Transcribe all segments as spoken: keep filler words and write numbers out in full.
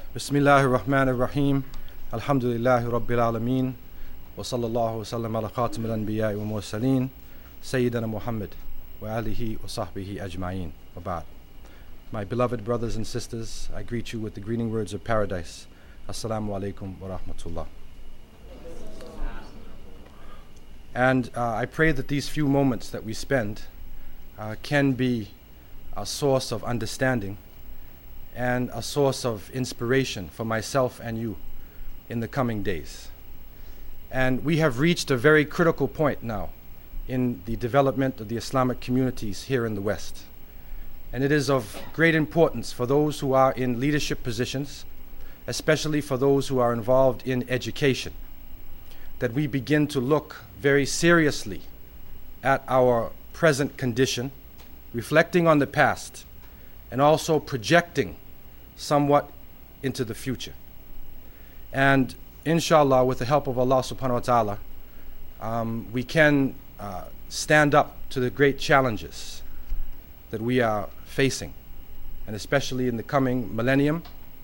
Bismillahir Rahmanir Rahim. Alhamdulillahi Rabbil Alameen. Wa sallallahu wa sallam ala khatim al-anbiya wa mursaleen. Sayyidina Muhammad wa alihi wa sahbihi ajma'een. Wa ba'd. My beloved brothers and sisters, I greet you with the greeting words of paradise. Assalamu alaikum wa rahmatullah. And uh, I pray that these few moments that we spend uh, can be a source of understanding and a source of inspiration for myself and you in the coming days. And we have reached a very critical point now in the development of the Islamic communities here in the West. And it is of great importance for those who are in leadership positions, especially for those who are involved in education, that we begin to look very seriously at our present condition, reflecting on the past, and also projecting somewhat into the future. And inshallah, with the help of Allah subhanahu wa ta'ala, um, we can uh, stand up to the great challenges that we are facing, and especially in the coming millennium,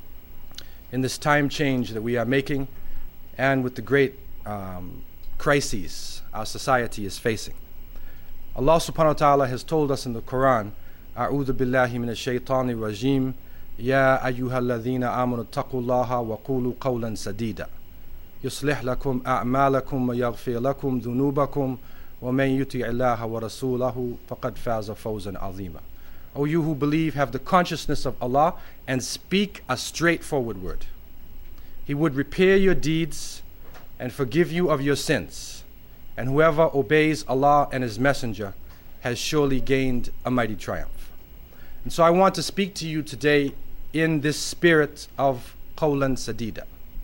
in this time change that we are making, and with the great um, crises our society is facing. Allah subhanahu wa ta'ala has told us in the Quran, A'udhu billahi minash shaitanir rajim, Ya ayyuhalladhina amanu taqullaha wa qulu qawlan sadida. Yuslih lakum a'malakum wa yaghfir lakum dhunubakum wa man yuti'illaha wa rasulahu faqad faza fawzan azima. O you who believe, have the consciousness of Allah and speak a straightforward word. He would repair your deeds and forgive you of your sins. And whoever obeys Allah and His Messenger has surely gained a mighty triumph. And so I want to speak to you today in this spirit of Qawlan Sadida.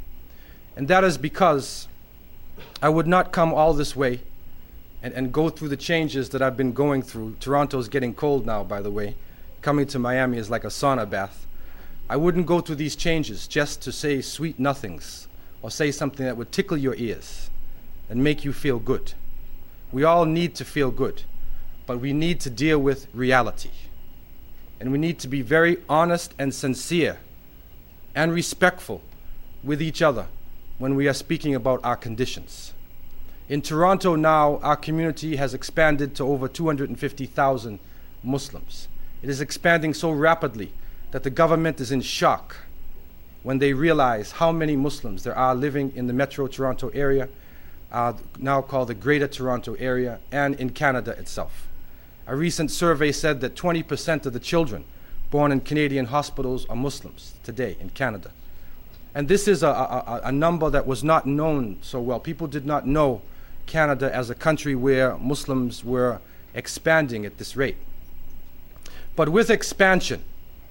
And that is because I would not come all this way and, and go through the changes that I've been going through. Toronto's getting cold now, by the way. Coming to Miami is like a sauna bath. I wouldn't go through these changes just to say sweet nothings or say something that would tickle your ears and make you feel good. We all need to feel good, but we need to deal with reality. And we need to be very honest and sincere and respectful with each other when we are speaking about our conditions. In Toronto now, our community has expanded to over two hundred fifty thousand Muslims. It is expanding so rapidly that the government is in shock when they realize how many Muslims there are living in the Metro Toronto area, uh, now called the Greater Toronto Area, and in Canada itself. A recent survey said that twenty percent of the children born in Canadian hospitals are Muslims today in Canada. And this is a, a, a number that was not known so well. People did not know Canada as a country where Muslims were expanding at this rate. But with expansion,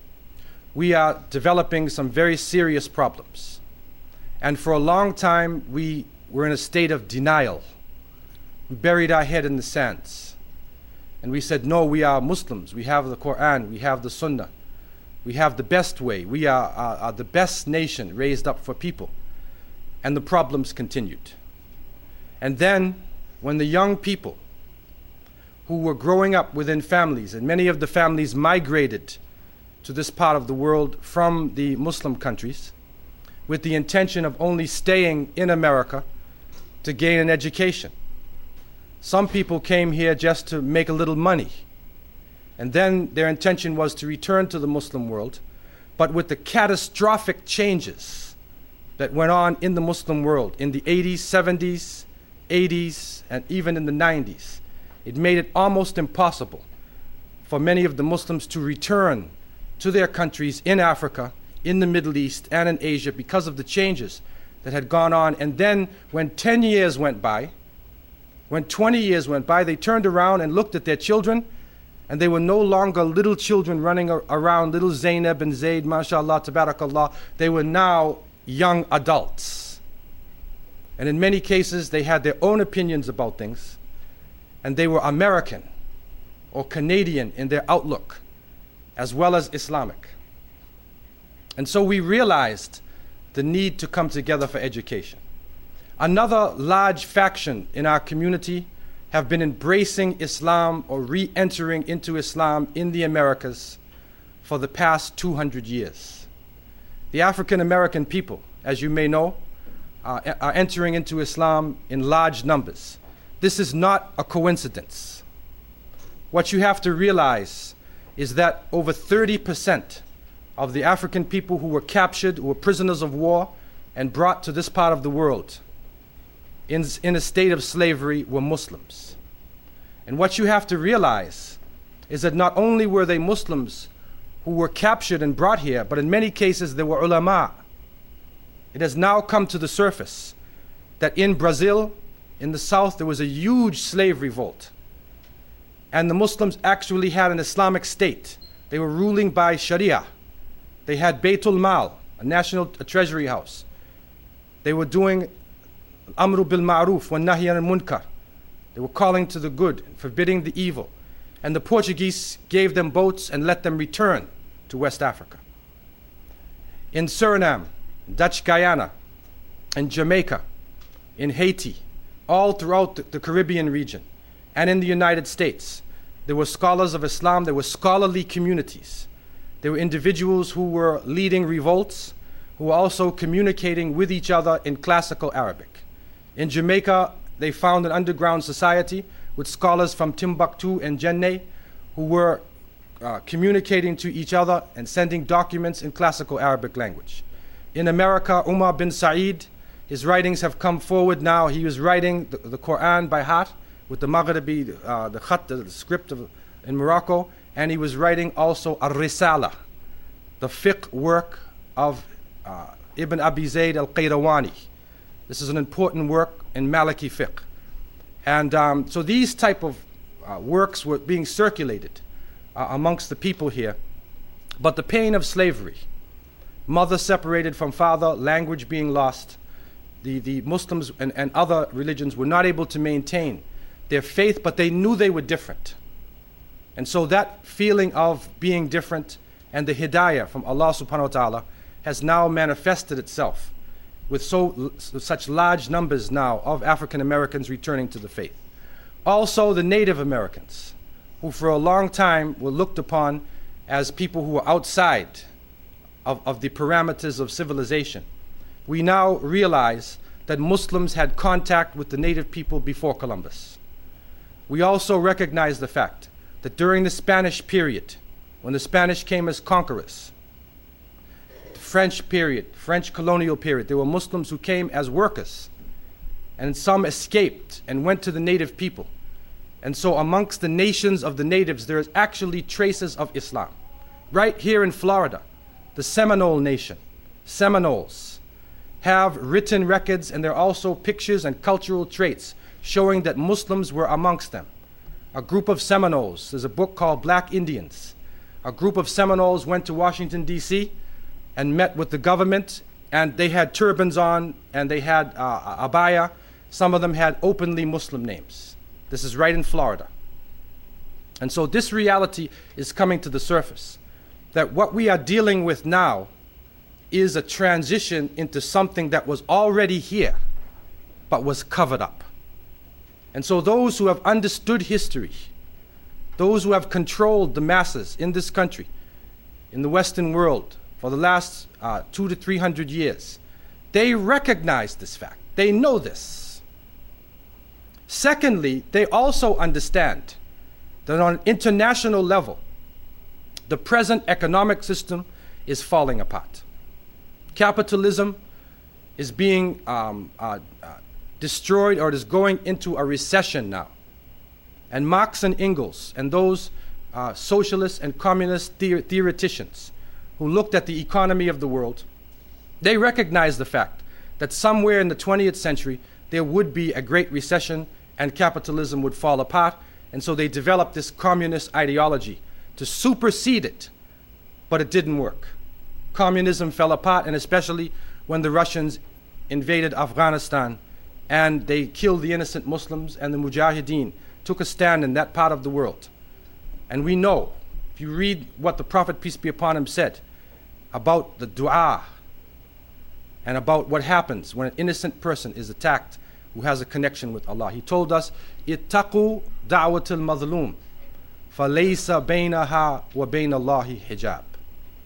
we are developing some very serious problems. And for a long time, we were in a state of denial. We buried our head in the sands. And we said, no, we are Muslims. We have the Quran. We have the Sunnah. We have the best way. We are, are, are the best nation raised up for people. And the problems continued. And then, when the young people who were growing up within families, and many of the families migrated to this part of the world from the Muslim countries with the intention of only staying in America to gain an education. Some people came here just to make a little money, and then their intention was to return to the Muslim world. But with the catastrophic changes that went on in the Muslim world in the eighties, seventies, eighties, and even in the nineties, it made it almost impossible for many of the Muslims to return to their countries in Africa, in the Middle East, and in Asia because of the changes that had gone on. And then when ten years went by, when twenty years went by, they turned around and looked at their children, and they were no longer little children running around, little Zainab and Zayd, mashallah, tabarakallah. They were now young adults. And in many cases, they had their own opinions about things, and they were American or Canadian in their outlook, as well as Islamic. And so we realized the need to come together for education. Another large faction in our community have been embracing Islam or re-entering into Islam in the Americas for the past two hundred years. The African American people, as you may know, uh, are entering into Islam in large numbers. This is not a coincidence. What you have to realize is that over thirty percent of the African people who were captured, who were prisoners of war, and brought to this part of the world in, in a state of slavery were Muslims. And what you have to realize is that not only were they Muslims who were captured and brought here, but in many cases they were ulama. It has now come to the surface that in Brazil, in the south, there was a huge slave revolt. And the Muslims actually had an Islamic state. They were ruling by Sharia. They had Baytul Mal, a national a treasury house. They were doing Amru bil Ma'ruf wa Nahy anil Munkar. They were calling to the good, forbidding the evil. And the Portuguese gave them boats and let them return to West Africa. In Suriname, Dutch Guyana, in Jamaica, in Haiti, all throughout the, the Caribbean region, and in the United States, there were scholars of Islam, there were scholarly communities. There were individuals who were leading revolts, who were also communicating with each other in classical Arabic. In Jamaica, they found an underground society with scholars from Timbuktu and Jenne who were uh, communicating to each other and sending documents in classical Arabic language. In America, Umar bin Said, his writings have come forward now. He was writing the, the Quran by heart with the Maghribi, uh, the khat, the, the script of, in Morocco, and he was writing also Ar-Risala, the fiqh work of uh, Ibn Abi Zayd al-Qayrawani. This is an important work in Maliki fiqh. And um, so these type of uh, works were being circulated uh, amongst the people here. But the pain of slavery, mother separated from father, language being lost, the, the Muslims and, and other religions were not able to maintain their faith, but they knew they were different. And so that feeling of being different and the hidayah from Allah subhanahu wa ta'ala has now manifested itself with so such large numbers now of African Americans returning to the faith. Also the Native Americans, who for a long time were looked upon as people who were outside of, of the parameters of civilization. We now realize that Muslims had contact with the native people before Columbus. We also recognize the fact that during the Spanish period, when the Spanish came as conquerors, the French period, French colonial period, there were Muslims who came as workers, and some escaped and went to the native people. And so amongst the nations of the natives, there is actually traces of Islam. Right here in Florida, the Seminole Nation, Seminoles, have written records, and there are also pictures and cultural traits showing that Muslims were amongst them. A group of Seminoles, there's a book called Black Indians. A group of Seminoles went to Washington, D C and met with the government, and they had turbans on, and they had uh, abaya. Some of them had openly Muslim names. This is right in Florida. And so this reality is coming to the surface, that what we are dealing with now is a transition into something that was already here, but was covered up. And so those who have understood history, those who have controlled the masses in this country, in the Western world, for the last uh, two to three hundred years, they recognize this fact. They know this. Secondly, they also understand that on an international level, the present economic system is falling apart. Capitalism is being um, uh, uh, destroyed, or it is going into a recession now. And Marx and Engels and those uh, socialist and communist theor theoreticians who looked at the economy of the world, they recognized the fact that somewhere in the twentieth century there would be a great recession and capitalism would fall apart, and so they developed this communist ideology to supersede it, but it didn't work. Communism fell apart, and especially when the Russians invaded Afghanistan and they killed the innocent Muslims, and the Mujahideen took a stand in that part of the world. And we know, if you read what the Prophet, peace be upon him, said about the dua and about what happens when an innocent person is attacked who has a connection with Allah. He told us, ittaqu da'wat al-mazlum, falaysa baynaha wa bayna Allahi hijab.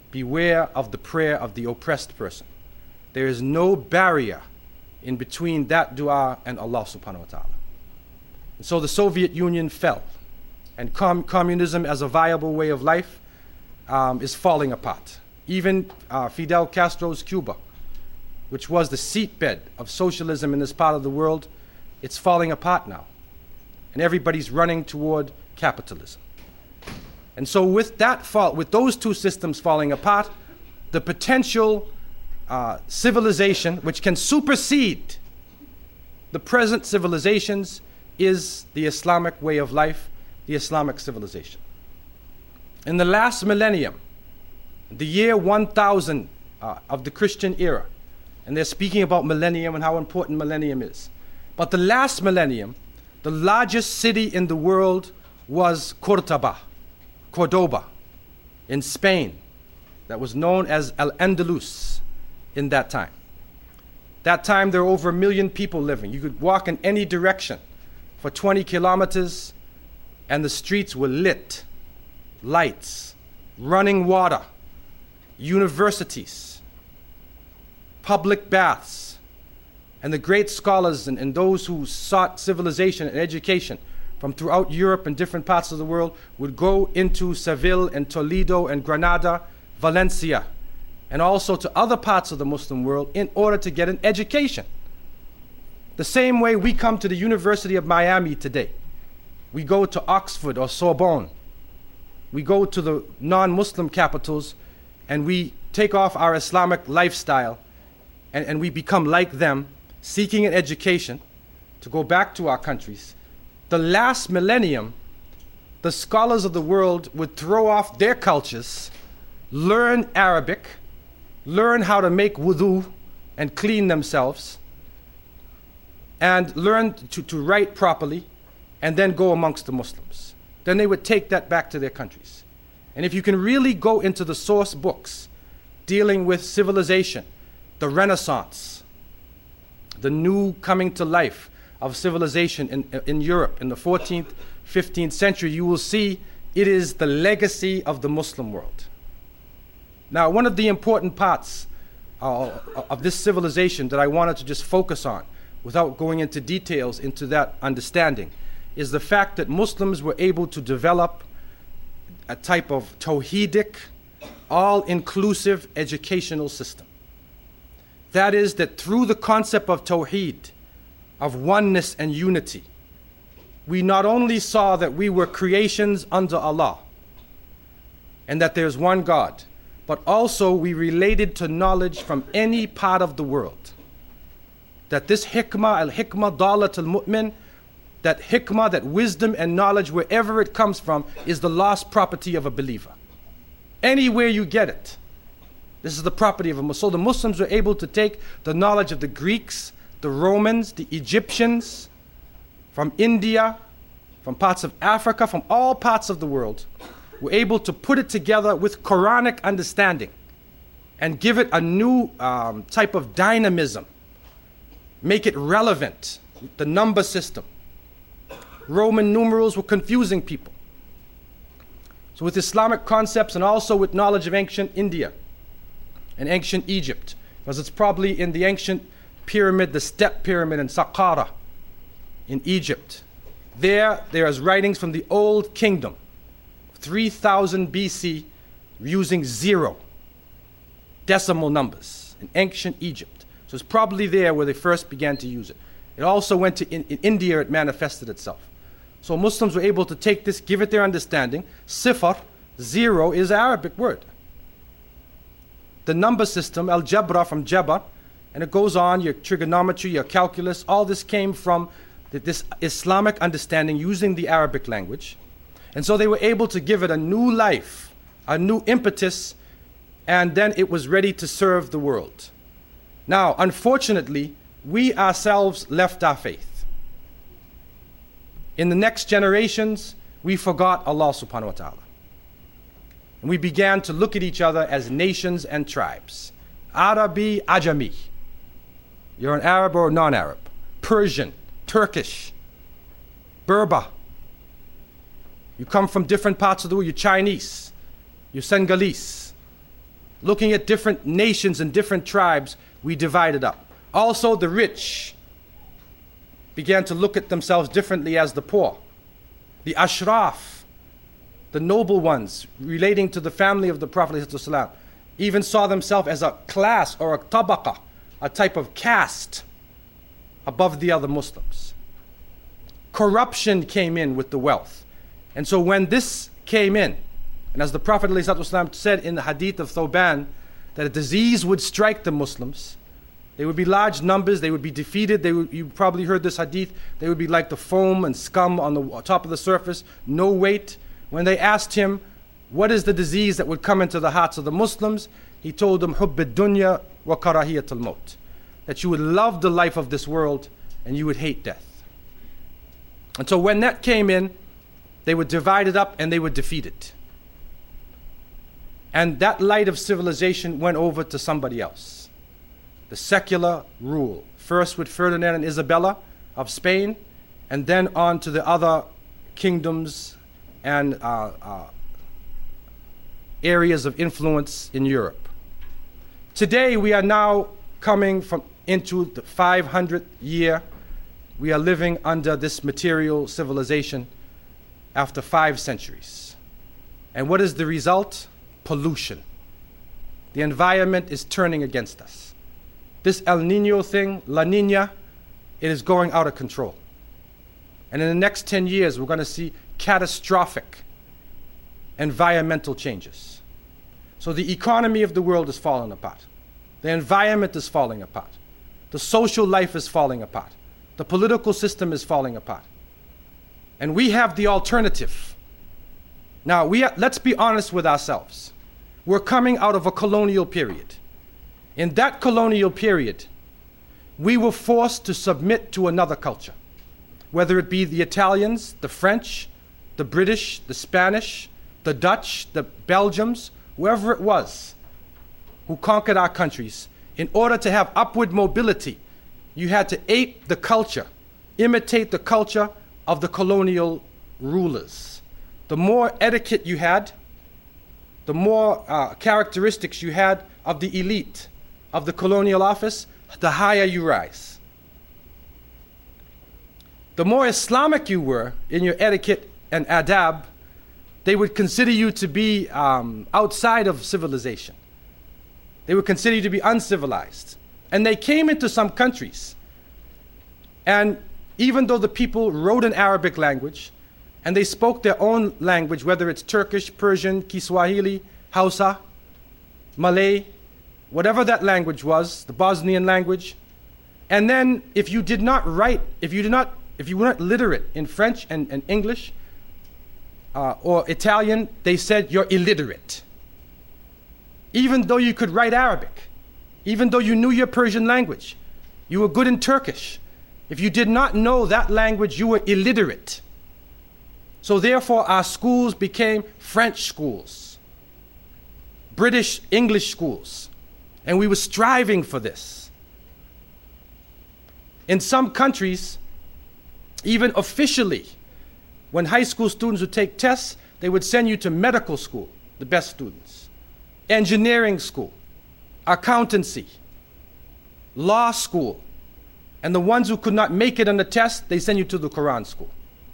beware of the prayer of the oppressed person. There is no barrier in between that dua and Allah subhanahu wa ta'ala. And so the Soviet Union fell, and com- communism as a viable way of life um, is falling apart. Even uh, Fidel Castro's Cuba, which was the seatbed of socialism in this part of the world, it's falling apart now. And everybody's running toward capitalism. And so with that fall, with those two systems falling apart, the potential uh, civilization which can supersede the present civilizations is the Islamic way of life, the Islamic civilization. In the last millennium, the year one thousand uh, of the Christian era, and they're speaking about millennium and how important millennium is. But the last millennium, the largest city in the world was Cordoba, Cordoba, in Spain, that was known as Al-Andalus in that time. That time there were over a million people living. You could walk in any direction for twenty kilometers and the streets were lit, lights, running water, universities, public baths, and the great scholars and, and those who sought civilization and education from throughout Europe and different parts of the world would go into Seville and Toledo and Granada, Valencia, and also to other parts of the Muslim world in order to get an education. The same way we come to the University of Miami today. We go to Oxford or Sorbonne. We go to the non-Muslim capitals and we take off our Islamic lifestyle and, and we become like them, seeking an education to go back to our countries. The last millennium, the scholars of the world would throw off their cultures, learn Arabic, learn how to make wudu and clean themselves, and learn to, to write properly, and then go amongst the Muslims. Then they would take that back to their countries. And if you can really go into the source books dealing with civilization, the Renaissance, the new coming to life of civilization in, in Europe in the fourteenth, fifteenth century, you will see it is the legacy of the Muslim world. Now, one of the important parts uh, of this civilization that I wanted to just focus on, without going into details into that understanding, is the fact that Muslims were able to develop a type of Tawhidic, all-inclusive educational system. That is, that through the concept of Tawheed, of oneness and unity, we not only saw that we were creations under Allah, and that there's one God, but also we related to knowledge from any part of the world. That this hikmah, al-hikmah dalat al-mu'min, that hikmah, that wisdom and knowledge, wherever it comes from, is the lost property of a believer. Anywhere you get it, this is the property of a Muslim. So the Muslims were able to take the knowledge of the Greeks, the Romans, the Egyptians, from India, from parts of Africa, from all parts of the world, were able to put it together with Quranic understanding and give it a new um, type of dynamism, make it relevant. The number system. Roman numerals were confusing people. So with Islamic concepts and also with knowledge of ancient India and ancient Egypt, because it's probably in the ancient pyramid, the step pyramid in Saqqara in Egypt. There, there is writings from the Old Kingdom, three thousand B C, using zero, decimal numbers in ancient Egypt. So it's probably there where they first began to use it. It also went to in, in India, it manifested itself. So Muslims were able to take this, give it their understanding. Sifar, zero, is an Arabic word. The number system, al-jabra, from jabar, and it goes on, your trigonometry, your calculus, all this came from the, this Islamic understanding using the Arabic language. And so they were able to give it a new life, a new impetus, and then it was ready to serve the world. Now, unfortunately, we ourselves left our faith. In the next generations, we forgot Allah subhanahu wa ta'ala. And we began to look at each other as nations and tribes. Arabi, Ajami. You're an Arab or non-Arab. Persian, Turkish, Berber. You come from different parts of the world. You're Chinese. You're Senegalese. Looking at different nations and different tribes, we divided up. Also, the rich began to look at themselves differently as the poor. The ashraf, the noble ones relating to the family of the Prophet ﷺ, even saw themselves as a class or a tabaqa, a type of caste above the other Muslims. Corruption came in with the wealth. And so when this came in, and as the Prophet ﷺ said in the hadith of Thawban, that a disease would strike the Muslims, they would be large numbers, they would be defeated, they would, you probably heard this hadith, they would be like the foam and scum on the top of the surface, no weight. When they asked him, what is the disease that would come into the hearts of the Muslims? He told them, حُبِّ الدُّنْيَا وَكَرَاهِيَةَ الْمَوْتِ, that you would love the life of this world and you would hate death. And so when that came in, they were divided up and they were defeated. And that light of civilization went over to somebody else. The secular rule. First with Ferdinand and Isabella of Spain, and then on to the other kingdoms and uh, uh, areas of influence in Europe. Today we are now coming from into the five hundredth year. We are living under this material civilization after five centuries. And what is the result? Pollution. The environment is turning against us. This El Nino thing, La Nina, it is going out of control. And in the next ten years, we're going to see catastrophic environmental changes. So the economy of the world is falling apart. The environment is falling apart. The social life is falling apart. The political system is falling apart. And we have the alternative. Now, we are, let's be honest with ourselves. We're coming out of a colonial period. In that colonial period, we were forced to submit to another culture, whether it be the Italians, the French, the British, the Spanish, the Dutch, the Belgians, whoever it was who conquered our countries. In order to have upward mobility, you had to ape the culture, imitate the culture of the colonial rulers. The more etiquette you had, the more uh, characteristics you had of the elite of the colonial office, the higher you rise. The more Islamic you were in your etiquette and adab, they would consider you to be um, outside of civilization. They would consider you to be uncivilized. And they came into some countries. And even though the people wrote in Arabic language, and they spoke their own language, whether it's Turkish, Persian, Kiswahili, Hausa, Malay, whatever that language was, the Bosnian language. And then if you did not write, if you did not, if you were not literate in French and, and English uh, or Italian, they said you're illiterate. Even though you could write Arabic, even though you knew your Persian language, you were good in Turkish. If you did not know that language, you were illiterate. So therefore, our schools became French schools, British English schools, and we were striving for this. In some countries, even officially, when high school students would take tests, they would send you to medical school, the best students, engineering school, accountancy, law school, and the ones who could not make it on the test, they send you to the Quran school.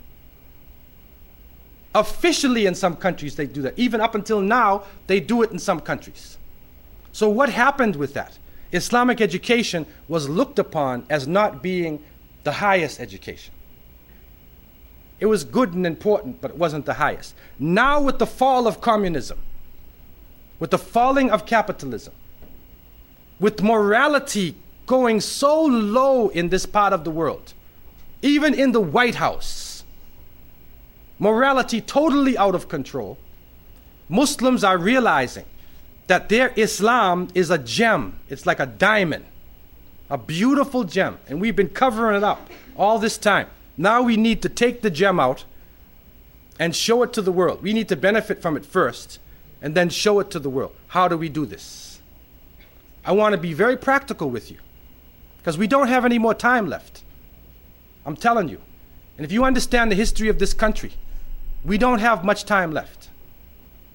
Officially in some countries they do that. Even up until now, they do it in some countries. So what happened with that? Islamic education was looked upon as not being the highest education. It was good and important, but it wasn't the highest. Now with the fall of communism, with the falling of capitalism, with morality going so low in this part of the world, even in the White House, morality totally out of control, Muslims are realizing that their Islam is a gem. It's like a diamond, a beautiful gem. And we've been covering it up all this time. Now we need to take the gem out and show it to the world. We need to benefit from it first and then show it to the world. How do we do this? I want to be very practical with you because we don't have any more time left. I'm telling you. And if you understand the history of this country, we don't have much time left.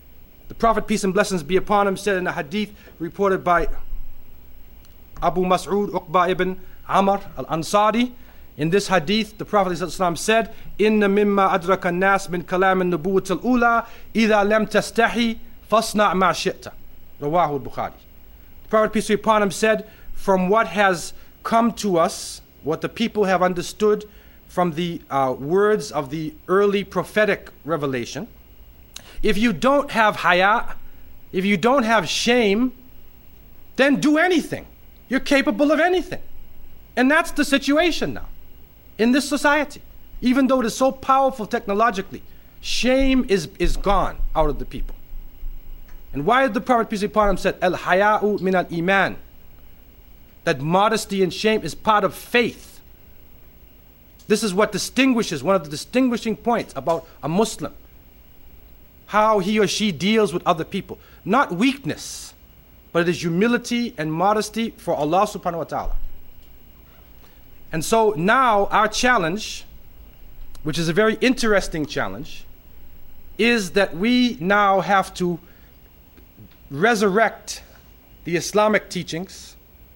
The Prophet, peace and blessings be upon him, said in a hadith reported by Abu Mas'ud Uqba ibn Amr al-Ansari. In this hadith, the Prophet ﷺ said, "Inna mimma adraka an-nas min kalam an-nubuwwat al-ula idha lam tastahi fasna' ma shi'ta." Rawahu al-Bukhari. The Prophet, peace be upon him, said, from what has come to us, what the people have understood from the uh, words of the early prophetic revelation, if you don't have haya, if you don't have shame, then do anything. You're capable of anything. And that's the situation now in this society. Even though it is so powerful technologically, shame is, is gone out of the people. And why did the Prophet, peace be upon him, said, "Al-haya'u min al-iman," that modesty and shame is part of faith. This is what distinguishes, one of the distinguishing points about a Muslim, how he or she deals with other people. Not weakness, but it is humility and modesty for Allah subhanahu wa ta'ala. And so now our challenge, which is a very interesting challenge, is that we now have to resurrect the Islamic teachings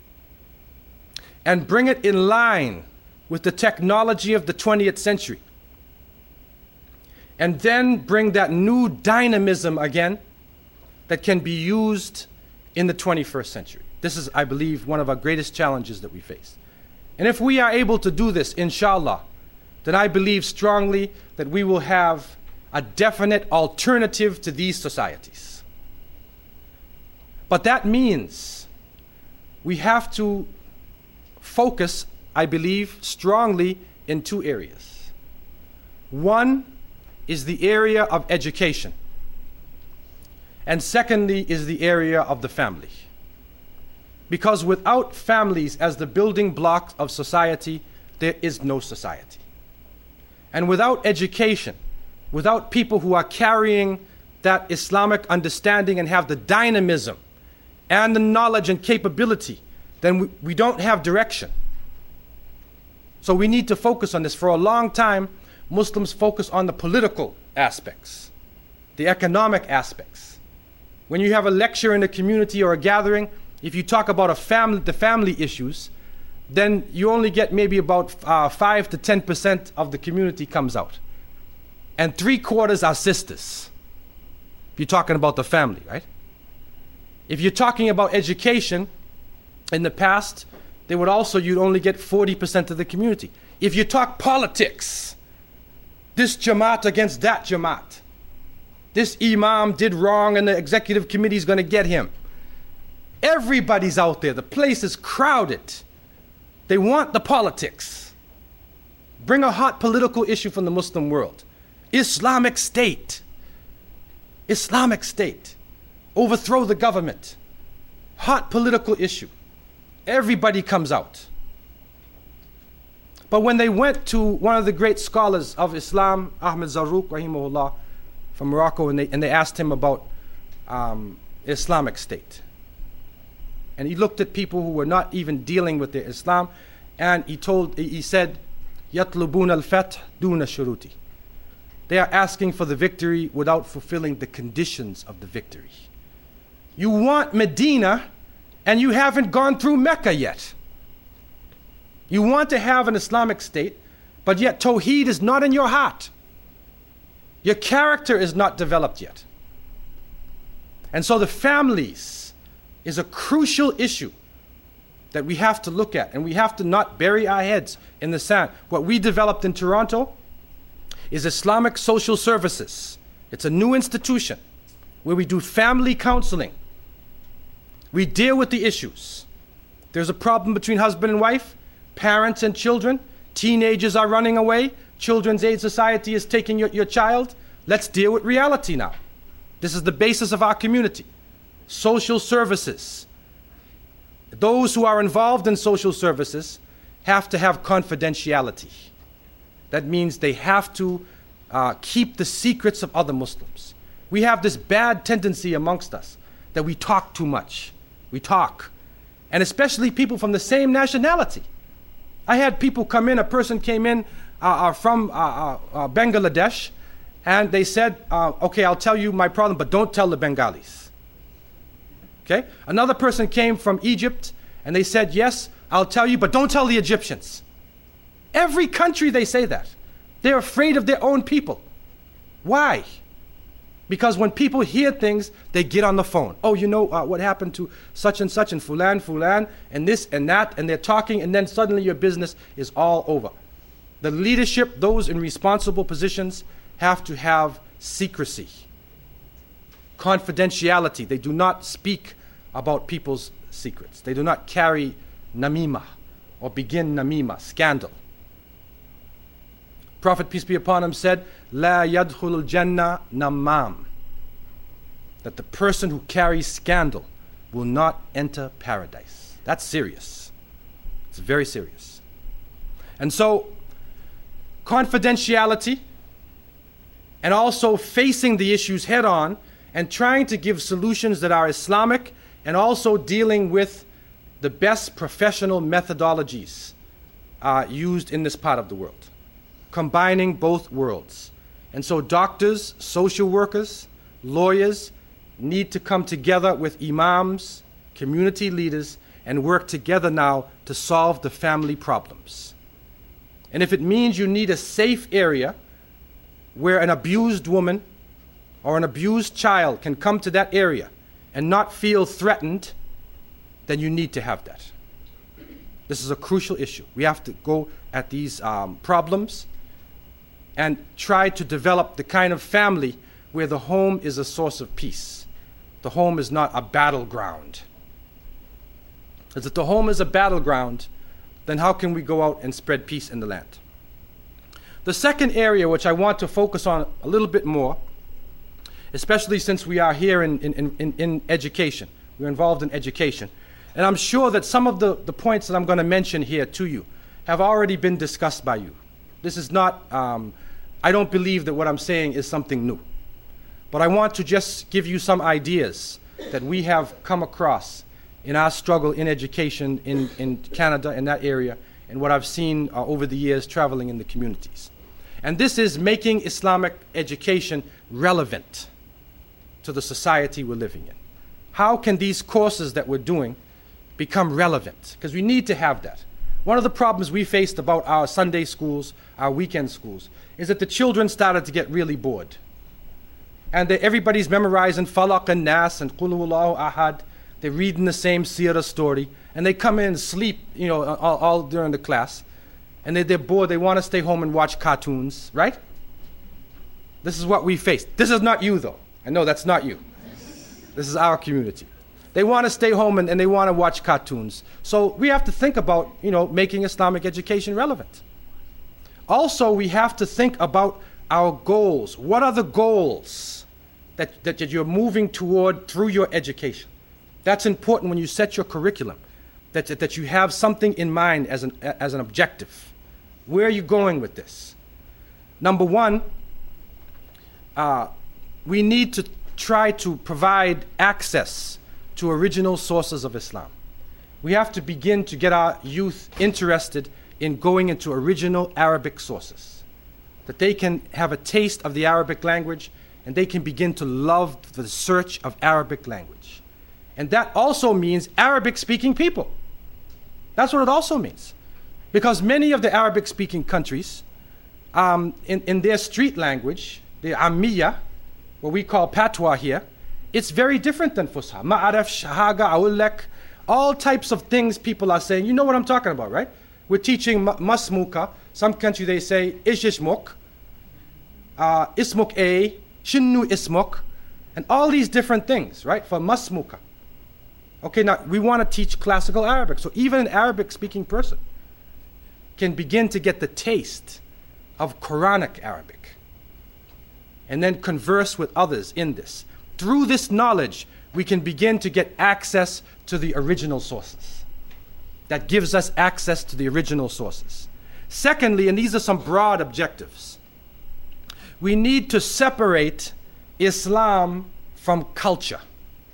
and bring it in line with the technology of the twentieth century. And then bring that new dynamism again that can be used in the twenty-first century. This is, I believe, one of our greatest challenges that we face. And if we are able to do this, inshallah, then I believe strongly that we will have a definite alternative to these societies. But that means we have to focus, I believe, strongly in two areas. One is the area of education. And secondly is the area of the family. Because without families as the building blocks of society, there is no society. And without education, without people who are carrying that Islamic understanding and have the dynamism and the knowledge and capability, then we, we don't have direction. So we need to focus on this. For a long time, Muslims focus on the political aspects, the economic aspects. When you have a lecture in a community or a gathering, if you talk about a family, the family issues, then you only get maybe about uh, five to ten percent of the community comes out. And three quarters are sisters. If you're talking about the family, right? If you're talking about education, in the past, they would also, you'd only get forty percent of the community. If you talk politics, this Jamaat against that Jamaat, this Imam did wrong and the executive committee is going to get him. Everybody's out there. The place is crowded. They want the politics. Bring a hot political issue from the Muslim world. Islamic State. Islamic State. Overthrow the government. Hot political issue. Everybody comes out. But when they went to one of the great scholars of Islam, Ahmed Zarruq, rahimahullah, from Morocco, and they, and they asked him about um, Islamic State. And he looked at people who were not even dealing with their Islam, and he told, he said, يَطْلُبُونَ الْفَتْحَ دُونَ الشُّرُوطِ. They are asking for the victory without fulfilling the conditions of the victory. You want Medina, and you haven't gone through Mecca yet. You want to have an Islamic State, but yet Tawheed is not in your heart. Your character is not developed yet. And so the families is a crucial issue that we have to look at, and we have to not bury our heads in the sand. What we developed in Toronto is Islamic Social Services. It's a new institution where we do family counseling. We deal with the issues. There's a problem between husband and wife, parents and children, teenagers are running away, Children's Aid Society is taking your, your child. Let's deal with reality now. This is the basis of our community. Social services. Those who are involved in social services have to have confidentiality. That means they have to uh, keep the secrets of other Muslims. We have this bad tendency amongst us that we talk too much. We talk. And especially people from the same nationality. I had people come in, a person came in uh, uh, from uh, uh, uh, Bangladesh, and they said, uh, okay, I'll tell you my problem, but don't tell the Bengalis. Okay? Another person came from Egypt, and they said, yes, I'll tell you, but don't tell the Egyptians. Every country they say that. They're afraid of their own people. Why? Because when people hear things, they get on the phone. Oh, you know uh, what happened to such and such and fulan, fulan, and this and that, and they're talking, and then suddenly your business is all over. The leadership, those in responsible positions, have to have secrecy, confidentiality. They do not speak about people's secrets. They do not carry namima or begin namima, scandal. Prophet, peace be upon him, said, La yadkhul al-jannah namam. That the person who carries scandal will not enter paradise. That's serious. It's very serious. And so, confidentiality and also facing the issues head on and trying to give solutions that are Islamic and also dealing with the best professional methodologies uh, used in this part of the world. Combining both worlds. And so doctors, social workers, lawyers need to come together with imams, community leaders, and work together now to solve the family problems. And if it means you need a safe area where an abused woman or an abused child can come to that area and not feel threatened, then you need to have that. This is a crucial issue. We have to go at these um, problems and try to develop the kind of family where the home is a source of peace. The home is not a battleground. Because if the home is a battleground, then how can we go out and spread peace in the land? The second area which I want to focus on a little bit more, especially since we are here in, in, in, in education, we're involved in education, and I'm sure that some of the, the points that I'm going to mention here to you have already been discussed by you. This is not, um, I don't believe that what I'm saying is something new. But I want to just give you some ideas that we have come across in our struggle in education in, in Canada, in that area, and what I've seen uh, over the years traveling in the communities. And this is making Islamic education relevant to the society we're living in. How can these courses that we're doing become relevant? Because we need to have that. One of the problems we faced about our Sunday schools, our weekend schools, is that the children started to get really bored. And they, everybody's memorizing Falaq and Nas and Qul Huwallahu Ahad. They're reading the same seerah story. And they come in and sleep, you know, all, all during the class. And they, they're bored. They want to stay home and watch cartoons, right? This is what we faced. This is not you, though. I know that's not you. This is our community. They want to stay home and, and they want to watch cartoons. So we have to think about, you know, making Islamic education relevant. Also, we have to think about our goals. What are the goals that, that you're moving toward through your education? That's important when you set your curriculum, that, that, that you have something in mind as an, as an objective. Where are you going with this? Number one, uh, we need to try to provide access to original sources of Islam. We have to begin to get our youth interested in going into original Arabic sources, that they can have a taste of the Arabic language and they can begin to love the search of Arabic language. And that also means Arabic-speaking people. That's what it also means. Because many of the Arabic-speaking countries, um, in, in their street language, the Ammiya, what we call patois here, it's very different than Fusha. Ma'araf, shahaga, awullak, all types of things people are saying. You know what I'm talking about, right? We're teaching masmuka. Some country they say ishishmuk, uh, ismuk a, shinnu ismuk, and all these different things, right? For masmuka. Okay, now we want to teach classical Arabic. So even an Arabic-speaking person can begin to get the taste of Quranic Arabic and then converse with others in this. Through this knowledge, we can begin to get access to the original sources. That gives us access to the original sources. Secondly, and these are some broad objectives, we need to separate Islam from culture.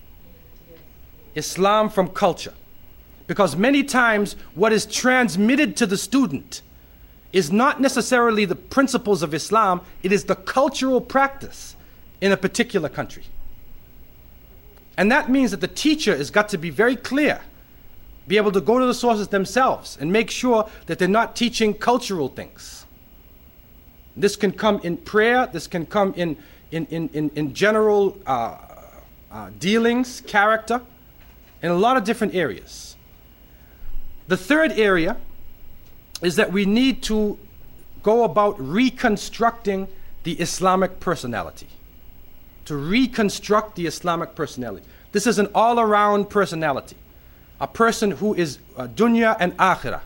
Islam from culture. Because many times what is transmitted to the student is not necessarily the principles of Islam, it is the cultural practice in a particular country. And that means that the teacher has got to be very clear, be able to go to the sources themselves and make sure that they're not teaching cultural things. This can come in prayer, this can come in, in, in, in, in general uh, uh, dealings, character, in a lot of different areas. The third area is that we need to go about reconstructing the Islamic personality. To reconstruct the Islamic personality. This is an all-around personality. A person who is uh, dunya and akhirah,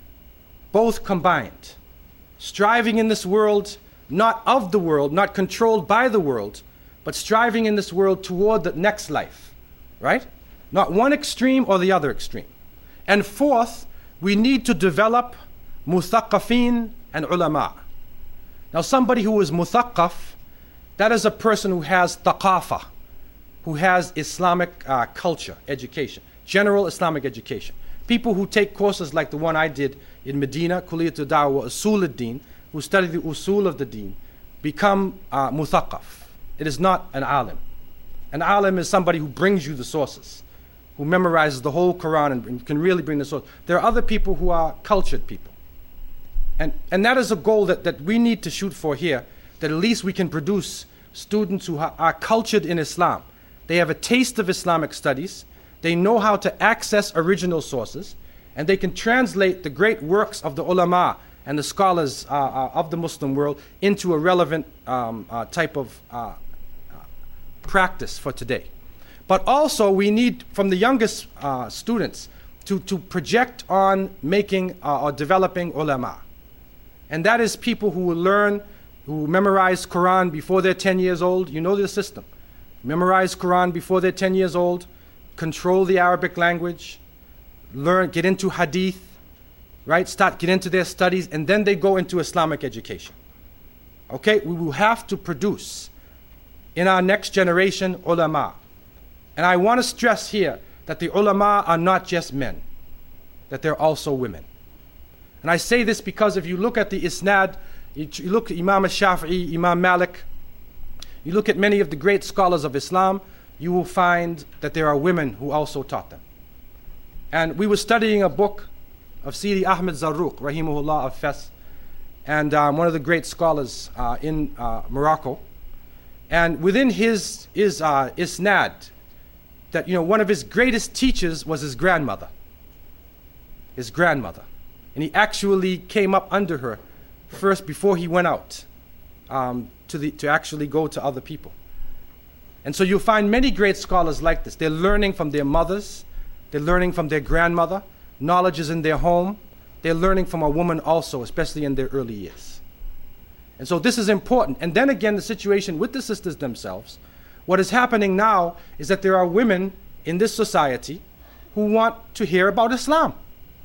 both combined. Striving in this world, not of the world, not controlled by the world, but striving in this world toward the next life, right? Not one extreme or the other extreme. And fourth, we need to develop muthaqqafin and ulama. Now somebody who is muthaqqaf, that is a person who has thaqafa, who has Islamic uh, culture, education, general Islamic education. People who take courses like the one I did in Medina, Kulliyatul Da'wah Usul ad-Din, who study the usul of the deen, become uh, muthaqqaf. It is not an alim. An alim is somebody who brings you the sources, who memorizes the whole Quran and, and can really bring the source. There are other people who are cultured people. And, and that is a goal that, that we need to shoot for here, that at least we can produce students who ha- are cultured in Islam. They have a taste of Islamic studies, they know how to access original sources, and they can translate the great works of the ulama and the scholars uh, uh, of the Muslim world into a relevant um, uh, type of uh, uh, practice for today. But also we need, from the youngest uh, students, to, to project on making uh, or developing ulama. And that is people who will learn, who memorize Quran before they're ten years old. You know the system. Memorize Quran before they're ten years old, control the Arabic language, learn, get into hadith, right? Start, get into their studies, and then they go into Islamic education. Okay, we will have to produce in our next generation ulama. And I want to stress here that the ulama are not just men, that they're also women. And I say this because if you look at the isnad, you look at Imam al-Shafi'i, Imam Malik, you look at many of the great scholars of Islam, you will find that there are women who also taught them. And we were studying a book of Sidi Ahmed Zarruq, rahimahullah, of Fes, and um, one of the great scholars uh, in uh, Morocco. And within his, his uh, isnad, that, you know, one of his greatest teachers was his grandmother. His grandmother. And he actually came up under her first before he went out um, to, the, to actually go to other people. And so you'll find many great scholars like this. They're learning from their mothers. They're learning from their grandmother. Knowledge is in their home. They're learning from a woman also, especially in their early years. And so this is important. And then again, the situation with the sisters themselves, what is happening now is that there are women in this society who want to hear about Islam.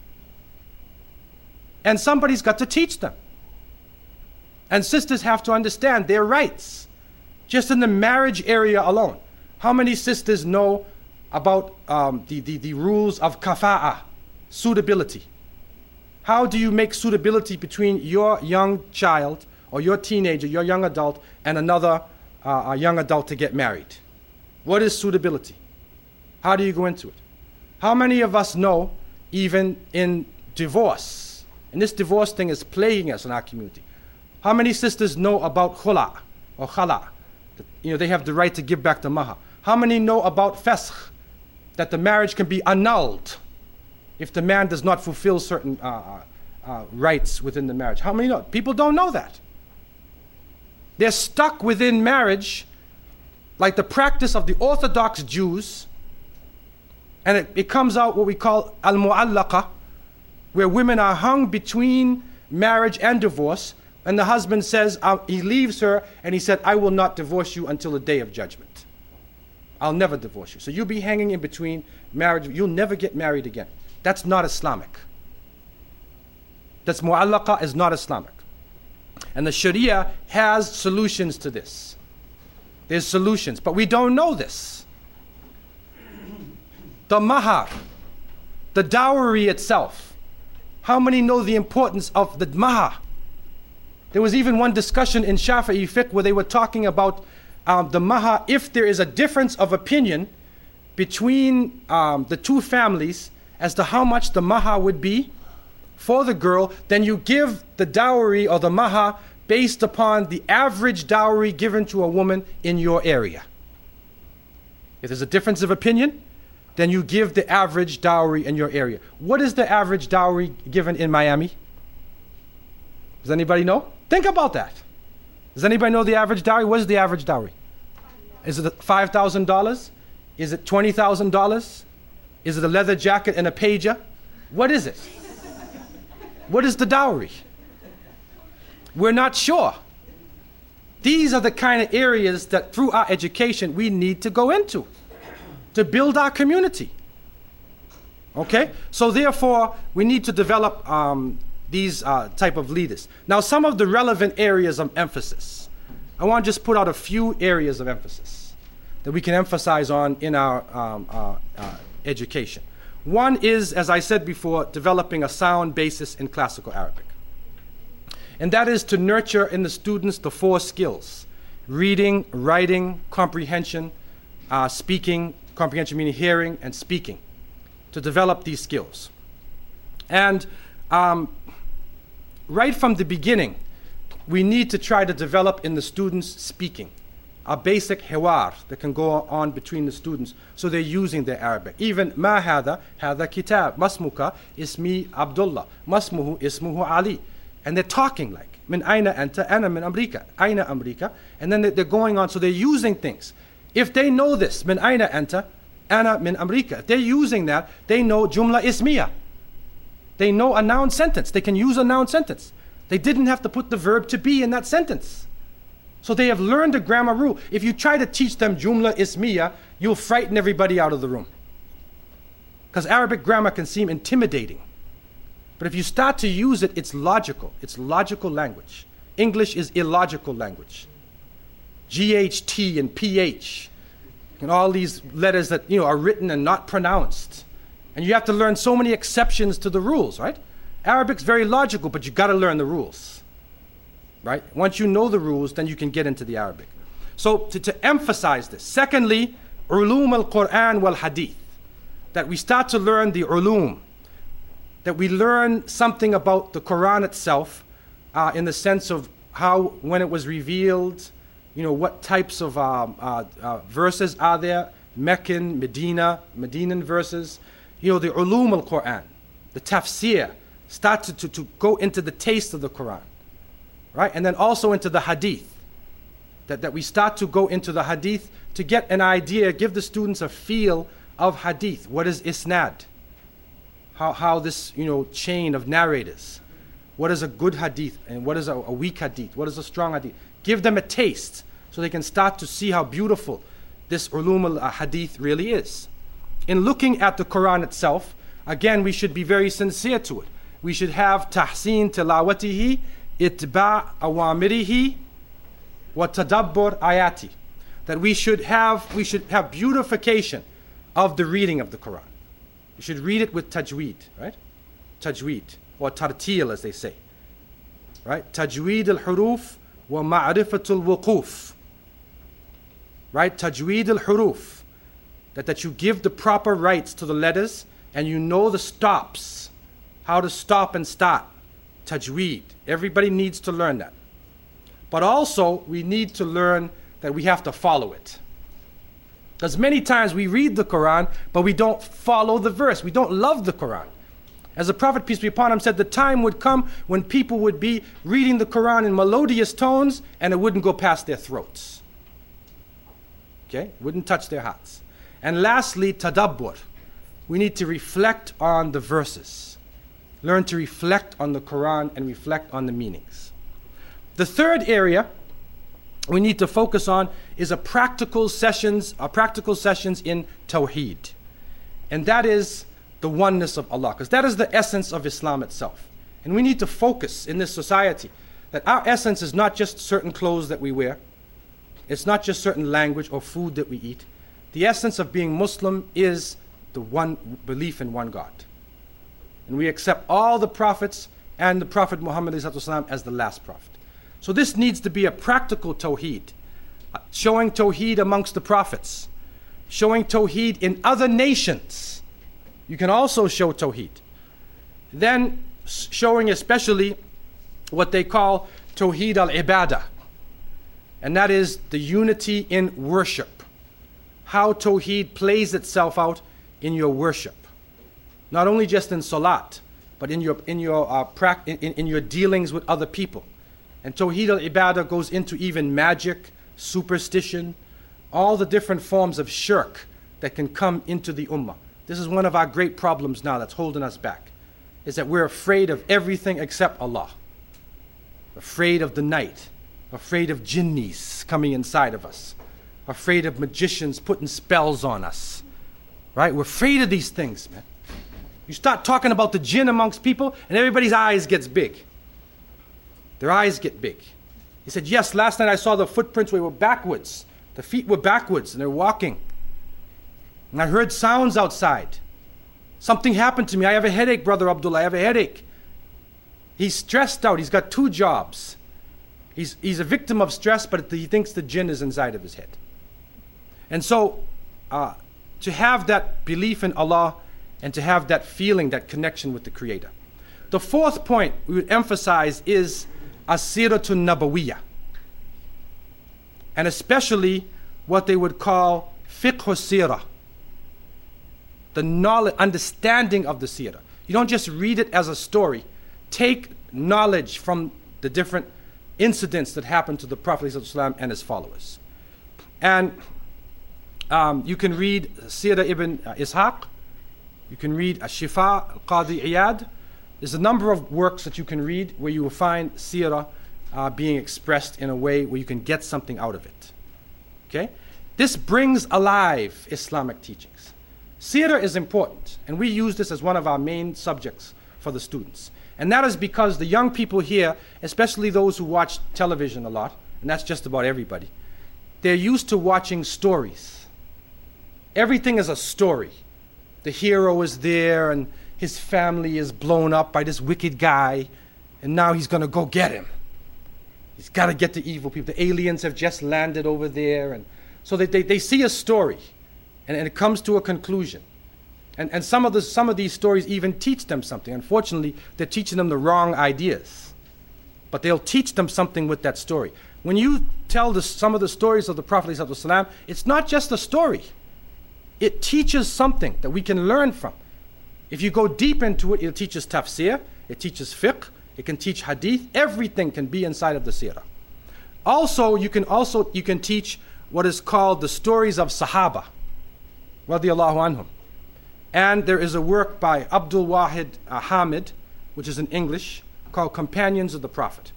And somebody's got to teach them. And sisters have to understand their rights. Just in the marriage area alone, how many sisters know about um, the, the, the rules of kafa'ah, suitability? How do you make suitability between your young child or your teenager, your young adult, and another uh, a young adult to get married? What is suitability? How do you go into it? How many of us know, even in divorce, and this divorce thing is plaguing us in our community, how many sisters know about khula or khala? You know, they have the right to give back the maha. How many know about fasakh, that the marriage can be annulled if the man does not fulfill certain uh, uh, rights within the marriage? How many know? People don't know that. They're stuck within marriage like the practice of the Orthodox Jews, and it, it comes out what we call al-mu'allaqa, where women are hung between marriage and divorce, and the husband says, uh, he leaves her, and he said, I will not divorce you until the day of judgment. I'll never divorce you. So you'll be hanging in between marriage. You'll never get married again. That's not Islamic. That's mu'allaqa, is not Islamic. And the Sharia has solutions to this. There's solutions, but we don't know this. The mahar, the dowry itself. How many know the importance of the mahar? There was even one discussion in Shafi'i fiqh where they were talking about um, the maha, if there is a difference of opinion between um, the two families as to how much the maha would be for the girl, then you give the dowry or the maha based upon the average dowry given to a woman in your area. If there's a difference of opinion, then you give the average dowry in your area. What is the average dowry given in Miami? Does anybody know? Think about that. Does anybody know the average dowry? What is the average dowry? Is it five thousand dollars? Is it twenty thousand dollars? Is it a leather jacket and a pager? What is it? What is the dowry? We're not sure. These are the kind of areas that through our education we need to go into to build our community. Okay? So therefore, we need to develop um, these uh, type of leaders. Now, some of the relevant areas of emphasis. I want to just put out a few areas of emphasis that we can emphasize on in our um, uh, uh, education. One is, as I said before, developing a sound basis in classical Arabic. And that is to nurture in the students the four skills: reading, writing, comprehension, uh, speaking, comprehension meaning hearing, and speaking, to develop these skills. And um, right from the beginning, we need to try to develop in the students speaking, a basic hiwar that can go on between the students, so they're using their Arabic. Even ma hada, hada kitab, masmuka, ismi Abdullah, masmuhu, ismuhu Ali. And they're talking like, min aina anta, ana min Amrika, aina Amrika. And then they're going on, so they're using things. If they know this, min aina anta, ana min Amrika, if they're using that, they know jumla ismiya. They know a noun sentence. They can use a noun sentence. They didn't have to put the verb to be in that sentence. So they have learned a grammar rule. If you try to teach them jumla ismiya, you'll frighten everybody out of the room. Because Arabic grammar can seem intimidating. But if you start to use it, it's logical. It's logical language. English is illogical language. G H T and P H and all these letters that, you know, are written and not pronounced. And you have to learn so many exceptions to the rules, right? Arabic's very logical, but you got to learn the rules, right? Once you know the rules, then you can get into the Arabic. So to, to emphasize this. Secondly, ulum al-Quran wal-Hadith. That we start to learn the ulum. That we learn something about the Quran itself uh, in the sense of how, when it was revealed, you know, what types of um, uh, uh, verses are there, Meccan, Medina, Medinan verses, you know, the ulum al-Quran, the tafsir, start to, to, to go into the taste of the Quran, right? And then also into the hadith, that, that we start to go into the hadith to get an idea, give the students a feel of hadith. What is isnad? How, how this, you know, chain of narrators. What is a good hadith and what is a, a weak hadith? What is a strong hadith? Give them a taste so they can start to see how beautiful this ulum al-hadith really is. In looking at the Quran itself, again, we should be very sincere to it. We should have tahseen tilawatihi, itba' awamirihi, wa tadabbur ayati. That we should have, we should have beautification of the reading of the Quran. You should read it with tajweed, right? Tajweed, or tartil as they say. Right? Tajweed al-huruf wa ma'rifatul wuquf. Right? Tajweed al-huruf. That, that you give the proper rights to the letters and you know the stops. How to stop and start. Tajweed. Everybody needs to learn that. But also, we need to learn that we have to follow it. Because many times we read the Quran, but we don't follow the verse. We don't love the Quran. As the Prophet, peace be upon him, said the time would come when people would be reading the Quran in melodious tones and it wouldn't go past their throats. Okay? Wouldn't touch their hearts. And lastly, tadabbur. We need to reflect on the verses. Learn to reflect on the Quran and reflect on the meanings. The third area we need to focus on is a practical sessions, a practical sessions in Tawheed. And that is the oneness of Allah, because that is the essence of Islam itself. And we need to focus in this society that our essence is not just certain clothes that we wear. It's not just certain language or food that we eat. The essence of being Muslim is the one belief in one God. And we accept all the prophets and the Prophet Muhammad as the last prophet. So this needs to be a practical tawheed, uh, showing tawheed amongst the prophets, showing tawheed in other nations. You can also show tawheed. Then showing especially what they call tawheed al-ibadah, and that is the unity in worship. How tawheed plays itself out in your worship, not only just in salat, but in your in your uh, pra- in, in your dealings with other people. And tawheed al-ibadah goes into even magic, superstition, all the different forms of shirk that can come into the ummah. This is one of our great problems now that's holding us back, is that we're afraid of everything except Allah. Afraid of the night, afraid of jinnis coming inside of us, afraid of magicians putting spells on us, right? We're afraid of these things, man. You start talking about the jinn amongst people and everybody's eyes gets big. Their eyes get big. He said, yes, last night I saw the footprints where they were backwards. The feet were backwards and they're walking. And I heard sounds outside. Something happened to me. I have a headache, Brother Abdullah. I have a headache. He's stressed out. He's got two jobs. He's, he's a victim of stress, but he thinks the jinn is inside of his head. And so, uh, to have that belief in Allah and to have that feeling, that connection with the Creator. The fourth point we would emphasize is as-siratun nabawiyah, and especially what they would call fiqh sirah, the knowledge, understanding of the seerah. You don't just read it as a story. Take knowledge from the different incidents that happened to the Prophet ﷺ and his followers. And um, you can read Seerah ibn Ishaq. You can read Ash-Shifa al-Qadi Iyad. There's a number of works that you can read where you will find seerah uh, being expressed in a way where you can get something out of it. Okay? This brings alive Islamic teachings. Seerah is important, and we use this as one of our main subjects for the students. And that is because the young people here, especially those who watch television a lot, and that's just about everybody, they're used to watching stories. Everything is a story. The hero is there, and his family is blown up by this wicked guy, and now he's going to go get him. He's got to get the evil people. The aliens have just landed over there, and so they, they, they see a story, and, and it comes to a conclusion. And, and some of the, some of these stories even teach them something. Unfortunately, they're teaching them the wrong ideas. But they'll teach them something with that story. When you tell the, some of the stories of the Prophet ﷺ, it's not just a story. It teaches something that we can learn from. If you go deep into it, it teaches tafsir, it teaches fiqh, it can teach hadith. Everything can be inside of the seerah. Also, you can also you can teach what is called the stories of Sahaba, radiyallahu anhum. And there is a work by Abdul Wahid uh, Hamid, which is in English, called Companions of the Prophet.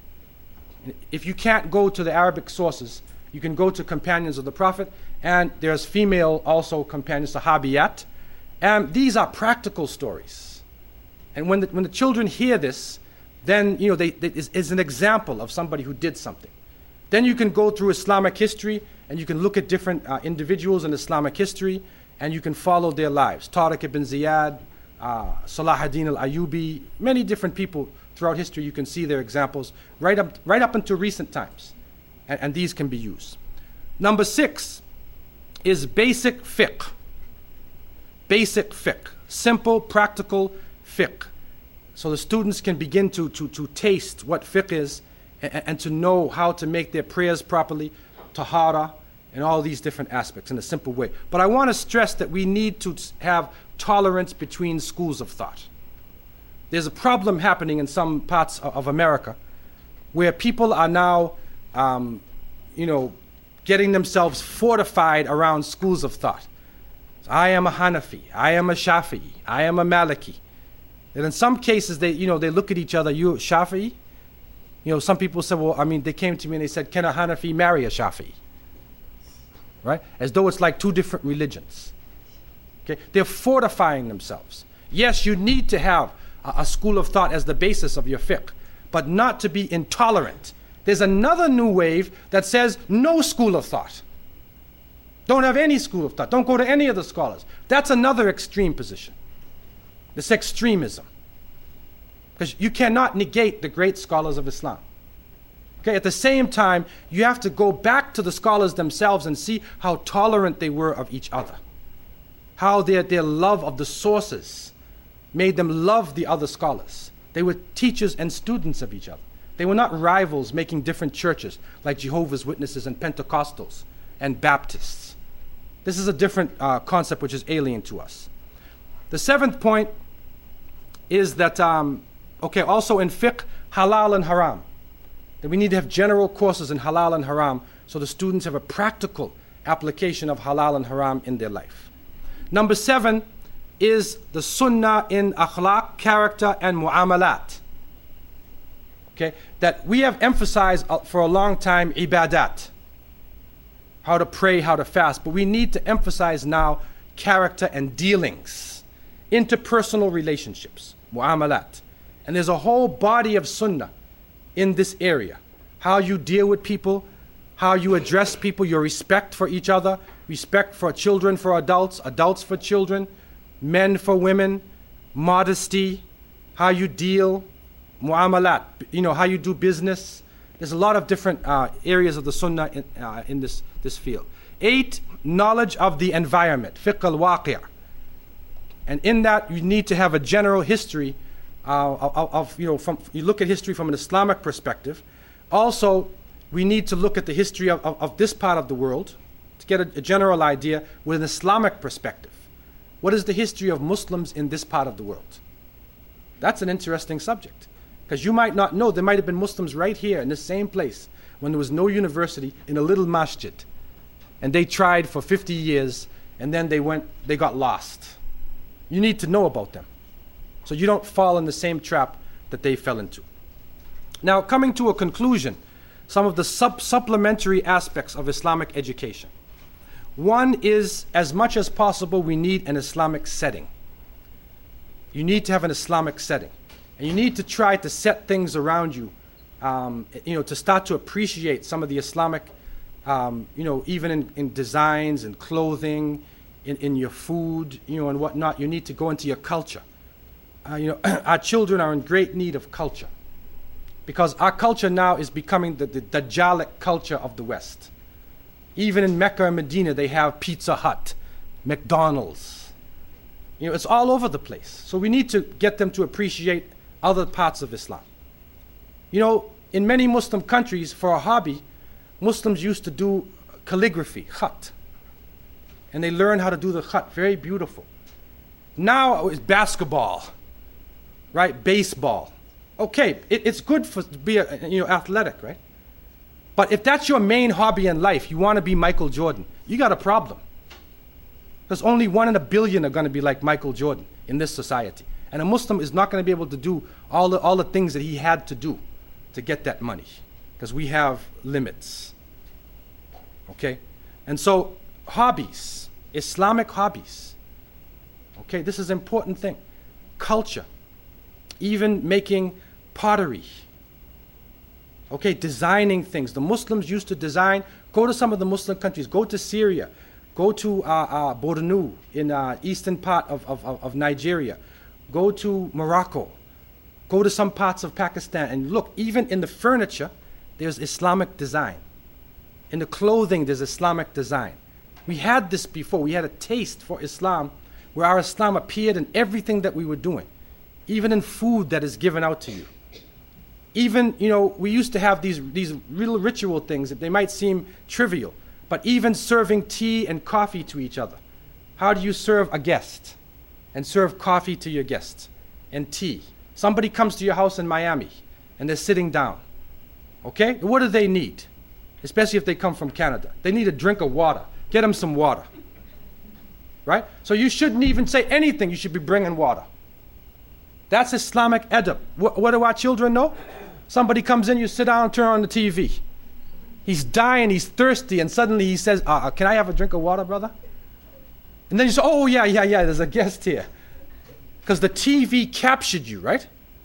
If you can't go to the Arabic sources, you can go to Companions of the Prophet, and there's female also companions, Sahabiyat. And these are practical stories. And when the, when the children hear this, then you know they, they is, is an example of somebody who did something. Then you can go through Islamic history, and you can look at different uh, individuals in Islamic history, and you can follow their lives. Tariq ibn Ziyad, uh, Salah ad-Din al-Ayyubi, many different people throughout history. You can see their examples right up, right up into recent times. And, and these can be used. Number six is basic fiqh. Basic fiqh. Simple, practical fiqh. So the students can begin to, to, to taste what fiqh is and, and to know how to make their prayers properly, tahara, and all these different aspects in a simple way. But I want to stress that we need to have tolerance between schools of thought. There's a problem happening in some parts of, of America where people are now, um, you know, getting themselves fortified around schools of thought. So I am a Hanafi, I am a Shafi'i, I am a Maliki. And in some cases, they, you know, they look at each other, you Shafi'i? You know, some people say, well, I mean, they came to me and they said, can a Hanafi marry a Shafi'i? Right? As though it's like two different religions. Okay? They're fortifying themselves. Yes, you need to have a, a school of thought as the basis of your fiqh, but not to be intolerant. There's another new wave that says no school of thought. Don't have any school of thought. Don't go to any of the scholars. That's another extreme position. This extremism. Because you cannot negate the great scholars of Islam. Okay, at the same time, you have to go back to the scholars themselves and see how tolerant they were of each other. How their, their love of the sources made them love the other scholars. They were teachers and students of each other. They were not rivals making different churches like Jehovah's Witnesses and Pentecostals and Baptists. This is a different uh, concept which is alien to us. The seventh point is that, um, okay, also in fiqh, halal and haram. That we need to have general courses in halal and haram so the students have a practical application of halal and haram in their life. Number seven is the sunnah in akhlaq, character, and mu'amalat. Okay, that we have emphasized for a long time ibadat, how to pray, how to fast, but we need to emphasize now character and dealings, interpersonal relationships, mu'amalat. And there's a whole body of sunnah in this area. How you deal with people, how you address people, your respect for each other, respect for children, for adults, adults for children, men for women, modesty, how you deal, mu'amalat, you know, how you do business. There's a lot of different uh, areas of the sunnah in, uh, in this, this field. Eight, knowledge of the environment, fiqh al-waqi'. And in that, you need to have a general history uh, of, of, you know, from, you look at history from an Islamic perspective. Also, we need to look at the history of, of, of this part of the world to get a, a general idea with an Islamic perspective. What is the history of Muslims in this part of the world? That's an interesting subject. Because you might not know, there might have been Muslims right here in the same place when there was no university, in a little masjid. And they tried for fifty years, and then they went, they got lost. You need to know about them, so you don't fall in the same trap that they fell into. Now, coming to a conclusion, some of the sub supplementary aspects of Islamic education. One is, as much as possible, we need an Islamic setting. You need to have an Islamic setting. And you need to try to set things around you, um, you know, to start to appreciate some of the Islamic, um, you know, even in, in designs and clothing, in, in your food, you know, and whatnot. You need to go into your culture. Uh, you know, our children are in great need of culture, because our culture now is becoming the, the Dajjalic culture of the West. Even in Mecca and Medina, they have Pizza Hut, McDonald's. You know, it's all over the place. So we need to get them to appreciate other parts of Islam. You know, in many Muslim countries, for a hobby, Muslims used to do calligraphy, khat. And they learn how to do the khat, very beautiful. Now it's basketball, right? Baseball. Okay, it, it's good for to be a, you know, athletic, right? But if that's your main hobby in life, you want to be Michael Jordan, you got a problem. Because only one in a billion are going to be like Michael Jordan in this society. And a Muslim is not going to be able to do all the, all the things that he had to do to get that money, because we have limits. Okay? And so, hobbies, Islamic hobbies. Okay, this is an important thing. Culture. Even making pottery. Okay, designing things. The Muslims used to design. Go to some of the Muslim countries. Go to Syria. Go to uh, uh, Bornu in uh, eastern part of, of, of Nigeria. Go to Morocco. Go to some parts of Pakistan and look, even in the furniture, there's Islamic design. In the clothing, there's Islamic design. We had this before. We had a taste for Islam where our Islam appeared in everything that we were doing, even in food that is given out to you. Even, you know, we used to have these, these little ritual things that they might seem trivial, but even serving tea and coffee to each other. How do you serve a guest and serve coffee to your guests and tea? Somebody comes to your house in Miami and they're sitting down. Okay? What do they need? Especially if they come from Canada. They need a drink of water. Get them some water. Right? So you shouldn't even say anything. You should be bringing water. That's Islamic adab. What, what do our children know? Somebody comes in, you sit down, turn on the T V. He's dying, he's thirsty, and suddenly he says, uh, can I have a drink of water, brother? And then you say, oh, yeah, yeah, yeah, there's a guest here. Because the T V captured you, right?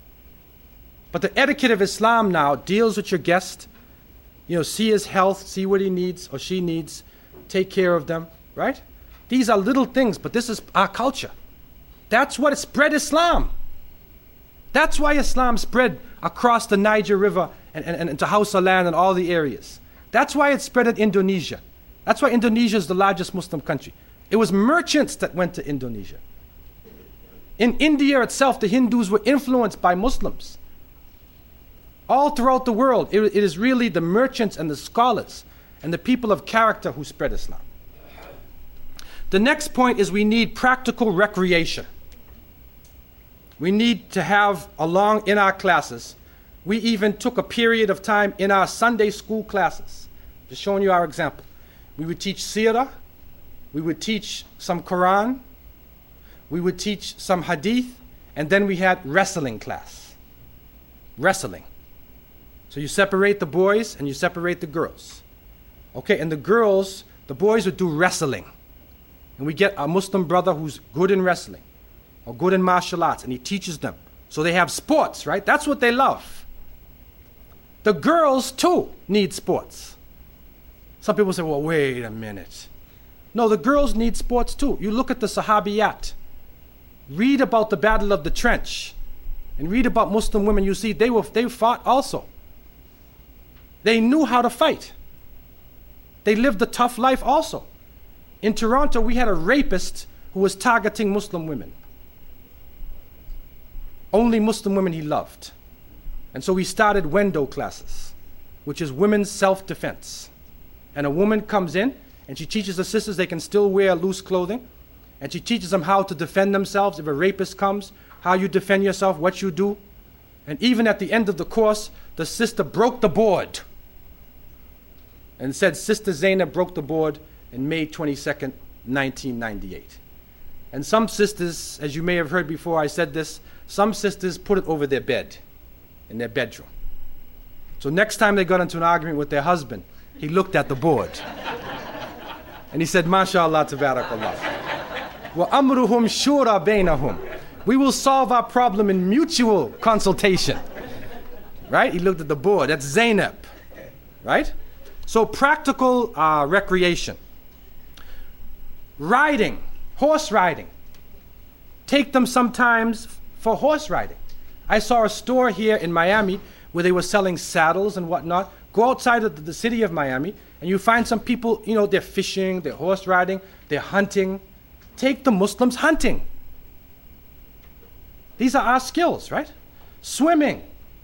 But the etiquette of Islam now deals with your guest. You know, see his health, see what he needs or she needs, take care of them, right? These are little things, but this is our culture. That's what spread Islam. That's why Islam spread across the Niger River and, and, and to Hausa land and all the areas. That's why it spread in Indonesia. That's why Indonesia is the largest Muslim country. It was merchants that went to Indonesia. In India itself, the Hindus were influenced by Muslims. All throughout the world, it, it is really the merchants and the scholars and the people of character who spread Islam. The next point is we need practical recreation. We need to have along in our classes. We even took a period of time in our Sunday school classes, just showing you our example. We would teach Sirah, we would teach some Quran, we would teach some Hadith, and then we had wrestling class. Wrestling. So you separate the boys and you separate the girls. Okay, and the girls, the boys would do wrestling. And we get a Muslim brother who's good in wrestling or good in martial arts, and he teaches them. So they have sports, right? That's what they love. The girls, too, need sports. Some people say, well, wait a minute. No, the girls need sports, too. You look at the Sahabiyat. Read about the Battle of the Trench. And read about Muslim women. You see, they were they fought also. They knew how to fight. They lived a tough life also. In Toronto, we had a rapist who was targeting Muslim women. Only Muslim women he loved. And so we started Wendo classes, which is women's self-defense. And a woman comes in, and she teaches the sisters they can still wear loose clothing. And she teaches them how to defend themselves if a rapist comes, how you defend yourself, what you do. And even at the end of the course, the sister broke the board. And said, Sister Zainab broke the board on May twenty-second, nineteen ninety-eight. And some sisters, as you may have heard before I said this, some sisters put it over their bed, in their bedroom. So next time they got into an argument with their husband, he looked at the board. And he said, MashaAllah, tabarakallah. Wa amruhum shura bainahum. We will solve our problem in mutual consultation. Right? He looked at the board. That's Zainab. Right? So practical uh, recreation. Riding, horse riding. Take them sometimes for horse riding. I saw a store here in Miami where they were selling saddles and whatnot. Go outside of the, the city of Miami and you find some people, you know, they're fishing, they're horse riding, they're hunting. Take the Muslims hunting. These are our skills, right? Swimming.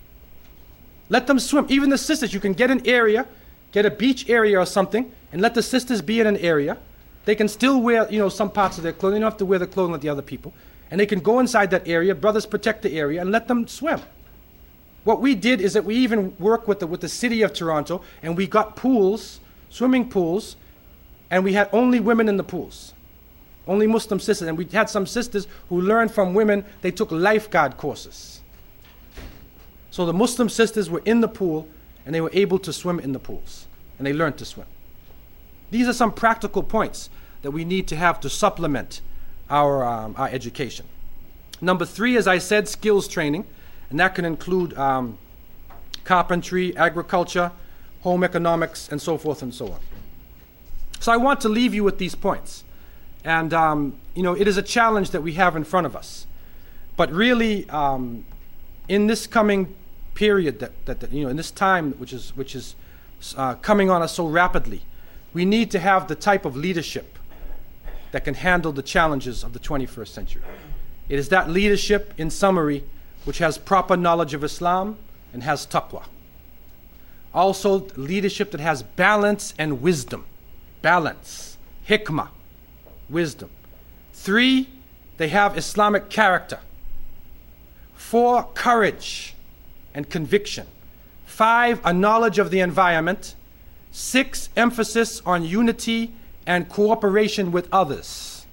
Let them swim. Even the sisters, you can get an area, get a beach area or something, and let the sisters be in an area. They can still wear, you know, some parts of their clothing. They don't have to wear the clothing like the other people. And they can go inside that area, brothers protect the area, and let them swim. What we did is that we even worked with the, with the city of Toronto, and we got pools, swimming pools, and we had only women in the pools. Only Muslim sisters. And we had some sisters who learned from women, they took lifeguard courses. So the Muslim sisters were in the pool, and they were able to swim in the pools. And they learned to swim. These are some practical points that we need to have to supplement our, um, our education. Number three, as I said, skills training. And that can include um, carpentry, agriculture, home economics, and so forth and so on. So I want to leave you with these points. And, um, you know, it is a challenge that we have in front of us. But really, um, in this coming period, that, that, that, you know, in this time which is, which is uh, coming on us so rapidly, we need to have the type of leadership that can handle the challenges of the twenty-first century. It is that leadership, in summary, which has proper knowledge of Islam and has taqwa. Also, leadership that has balance and wisdom. Balance, hikmah, wisdom. Three, they have Islamic character. Four, courage and conviction. Five, a knowledge of the environment. Six, emphasis on unity and cooperation with others.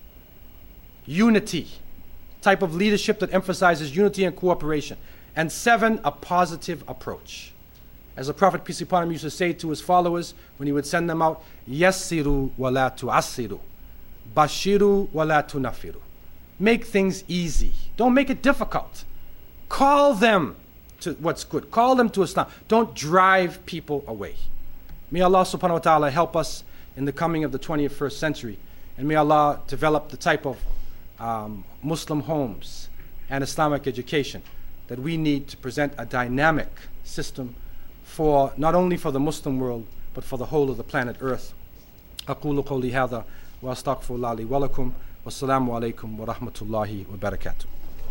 Unity, type of leadership that emphasizes unity and cooperation. And seven, a positive approach. As the Prophet, peace be upon him, used to say to his followers when he would send them out, Yassiru wa la tu'assiru, bashiru wa la tunafiru. Make things easy. Don't make it difficult. Call them to what's good. Call them to Islam. Don't drive people away. May Allah subhanahu wa ta'ala help us in the coming of the twenty-first century. And may Allah develop the type of um, Muslim homes and Islamic education that we need to present a dynamic system for not only for the Muslim world, but for the whole of the planet Earth. أقول قولي هذا وأستغفر الله لي ولكم والسلام عليكم ورحمة الله وبركاته.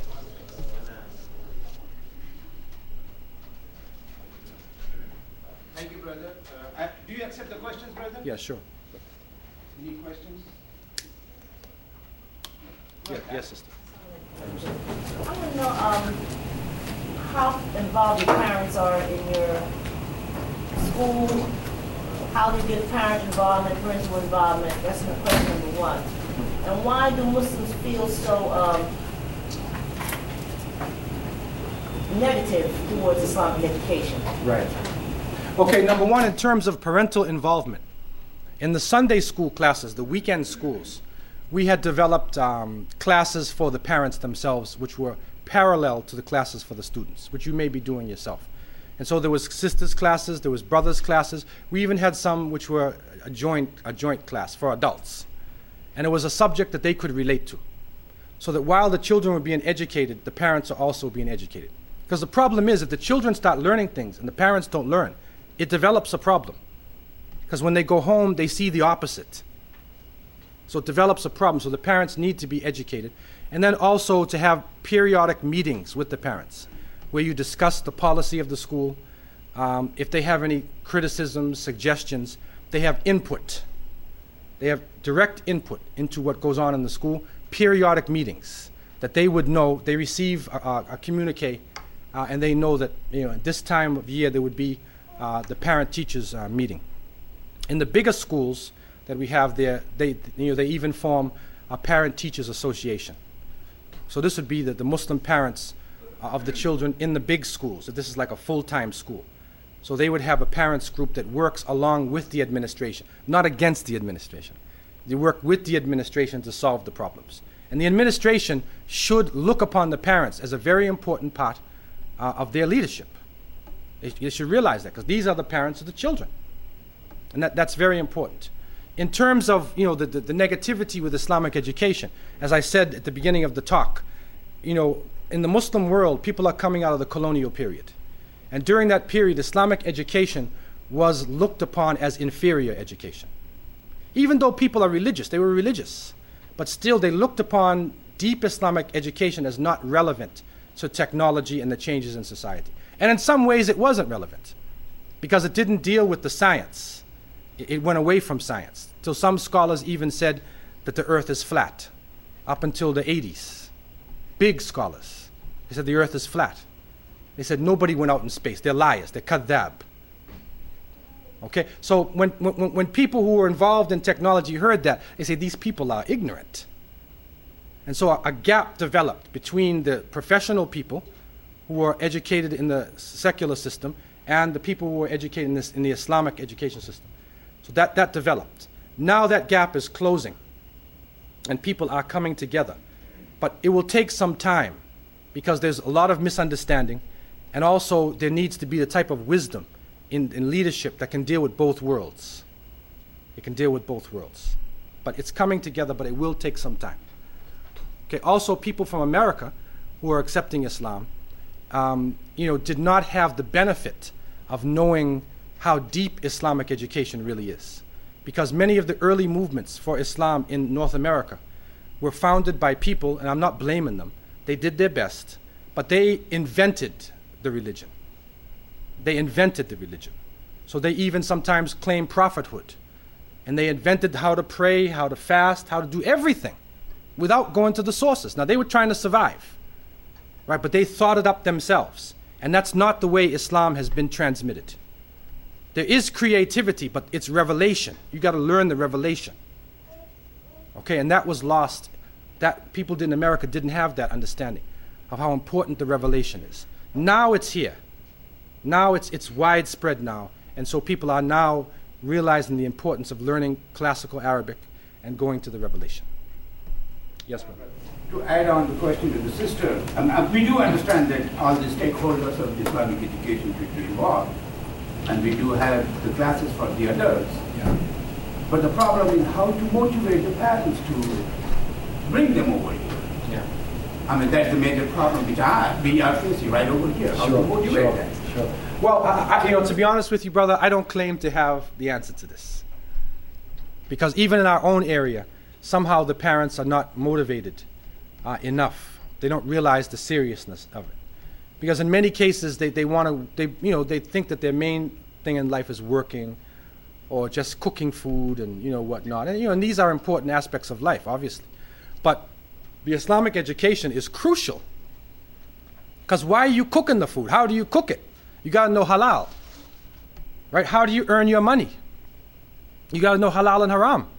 Thank you, brother. Uh, uh, do you accept the questions, brother? Yeah, sure. Any questions? Yeah, yes, sister. I want to know um, how involved your parents are in your school, how they get parent involvement, parental involvement. That's question number one. And why do Muslims feel so um, negative towards Islamic education? Right. Okay, number one, in terms of parental involvement, in the Sunday school classes, the weekend schools, we had developed um, classes for the parents themselves, which were parallel to the classes for the students, which you may be doing yourself. And so there was sisters classes, there was brothers classes. We even had some which were a joint, a joint class for adults. And it was a subject that they could relate to. So that while the children were being educated, the parents are also being educated. Because the problem is, if the children start learning things and the parents don't learn, it develops a problem. Because when they go home, they see the opposite. So it develops a problem. So the parents need to be educated. And then also to have periodic meetings with the parents, where you discuss the policy of the school. Um, if they have any criticisms, suggestions, they have input. They have direct input into what goes on in the school. Periodic meetings that they would know. They receive a, a, a communique, uh, and they know that, you know, at this time of year there would be uh, the parent-teachers uh, meeting. In the bigger schools that we have there, they, you know, they even form a parent-teachers association. So this would be the, the Muslim parents uh, of the children in the big schools. So this is like a full-time school. So they would have a parents group that works along with the administration, not against the administration. They work with the administration to solve the problems. And the administration should look upon the parents as a very important part uh, of their leadership. They, they should realize that, because these are the parents of the children. And that, that's very important. In terms of, you know, the, the, the negativity with Islamic education, as I said at the beginning of the talk, you know, in the Muslim world, people are coming out of the colonial period. And during that period, Islamic education was looked upon as inferior education. Even though people are religious, they were religious, but still they looked upon deep Islamic education as not relevant to technology and the changes in society. And in some ways it wasn't relevant, because it didn't deal with the science. It, it went away from science, till some scholars even said that the earth is flat, up until the eighties. Big scholars. They said the earth is flat. They said nobody went out in space. They're liars. They're kadhab. Okay? So when, when, when people who were involved in technology heard that, they say these people are ignorant. And so a, a gap developed between the professional people who were educated in the secular system and the people who were educated in, this, in the Islamic education system. So that, that developed. Now that gap is closing and people are coming together. But it will take some time, because there's a lot of misunderstanding. And also, there needs to be the type of wisdom in, in leadership that can deal with both worlds. It can deal with both worlds. But it's coming together, but it will take some time. Okay. Also, people from America who are accepting Islam, um, you know, did not have the benefit of knowing how deep Islamic education really is. Because many of the early movements for Islam in North America were founded by people, and I'm not blaming them, they did their best, but they invented the religion. They invented the religion. So they even sometimes claim prophethood. And they invented how to pray, how to fast, how to do everything without going to the sources. Now, they were trying to survive, right? But they thought it up themselves. And that's not the way Islam has been transmitted. There is creativity, but it's revelation. You got to learn the revelation. Okay, and that was lost. That people in America didn't have that understanding of how important the revelation is. Now it's here. Now it's it's widespread now. And so people are now realizing the importance of learning classical Arabic and going to the revelation. Yes, ma'am. To add on the question to the sister, um, uh, we do understand that all the stakeholders of the Islamic education should be involved. And we do have the classes for the adults. Yeah. But the problem is how to motivate the parents to bring them over here. Yeah. I mean, that's the major problem which I, we are facing right over here. How Sure, to motivate sure, that? sure. Well, I, I, you know, to be honest with you, brother, I don't claim to have the answer to this. Because even in our own area, somehow the parents are not motivated uh, enough. They don't realize the seriousness of it. Because in many cases, they, they want to, they, you know, they think that their main thing in life is working or just cooking food and, you know, whatnot. And, you know, and these are important aspects of life, obviously. But the Islamic education is crucial. Because why are you cooking the food? How do you cook it? You got to know halal, right? How do you earn your money? You got to know halal and haram.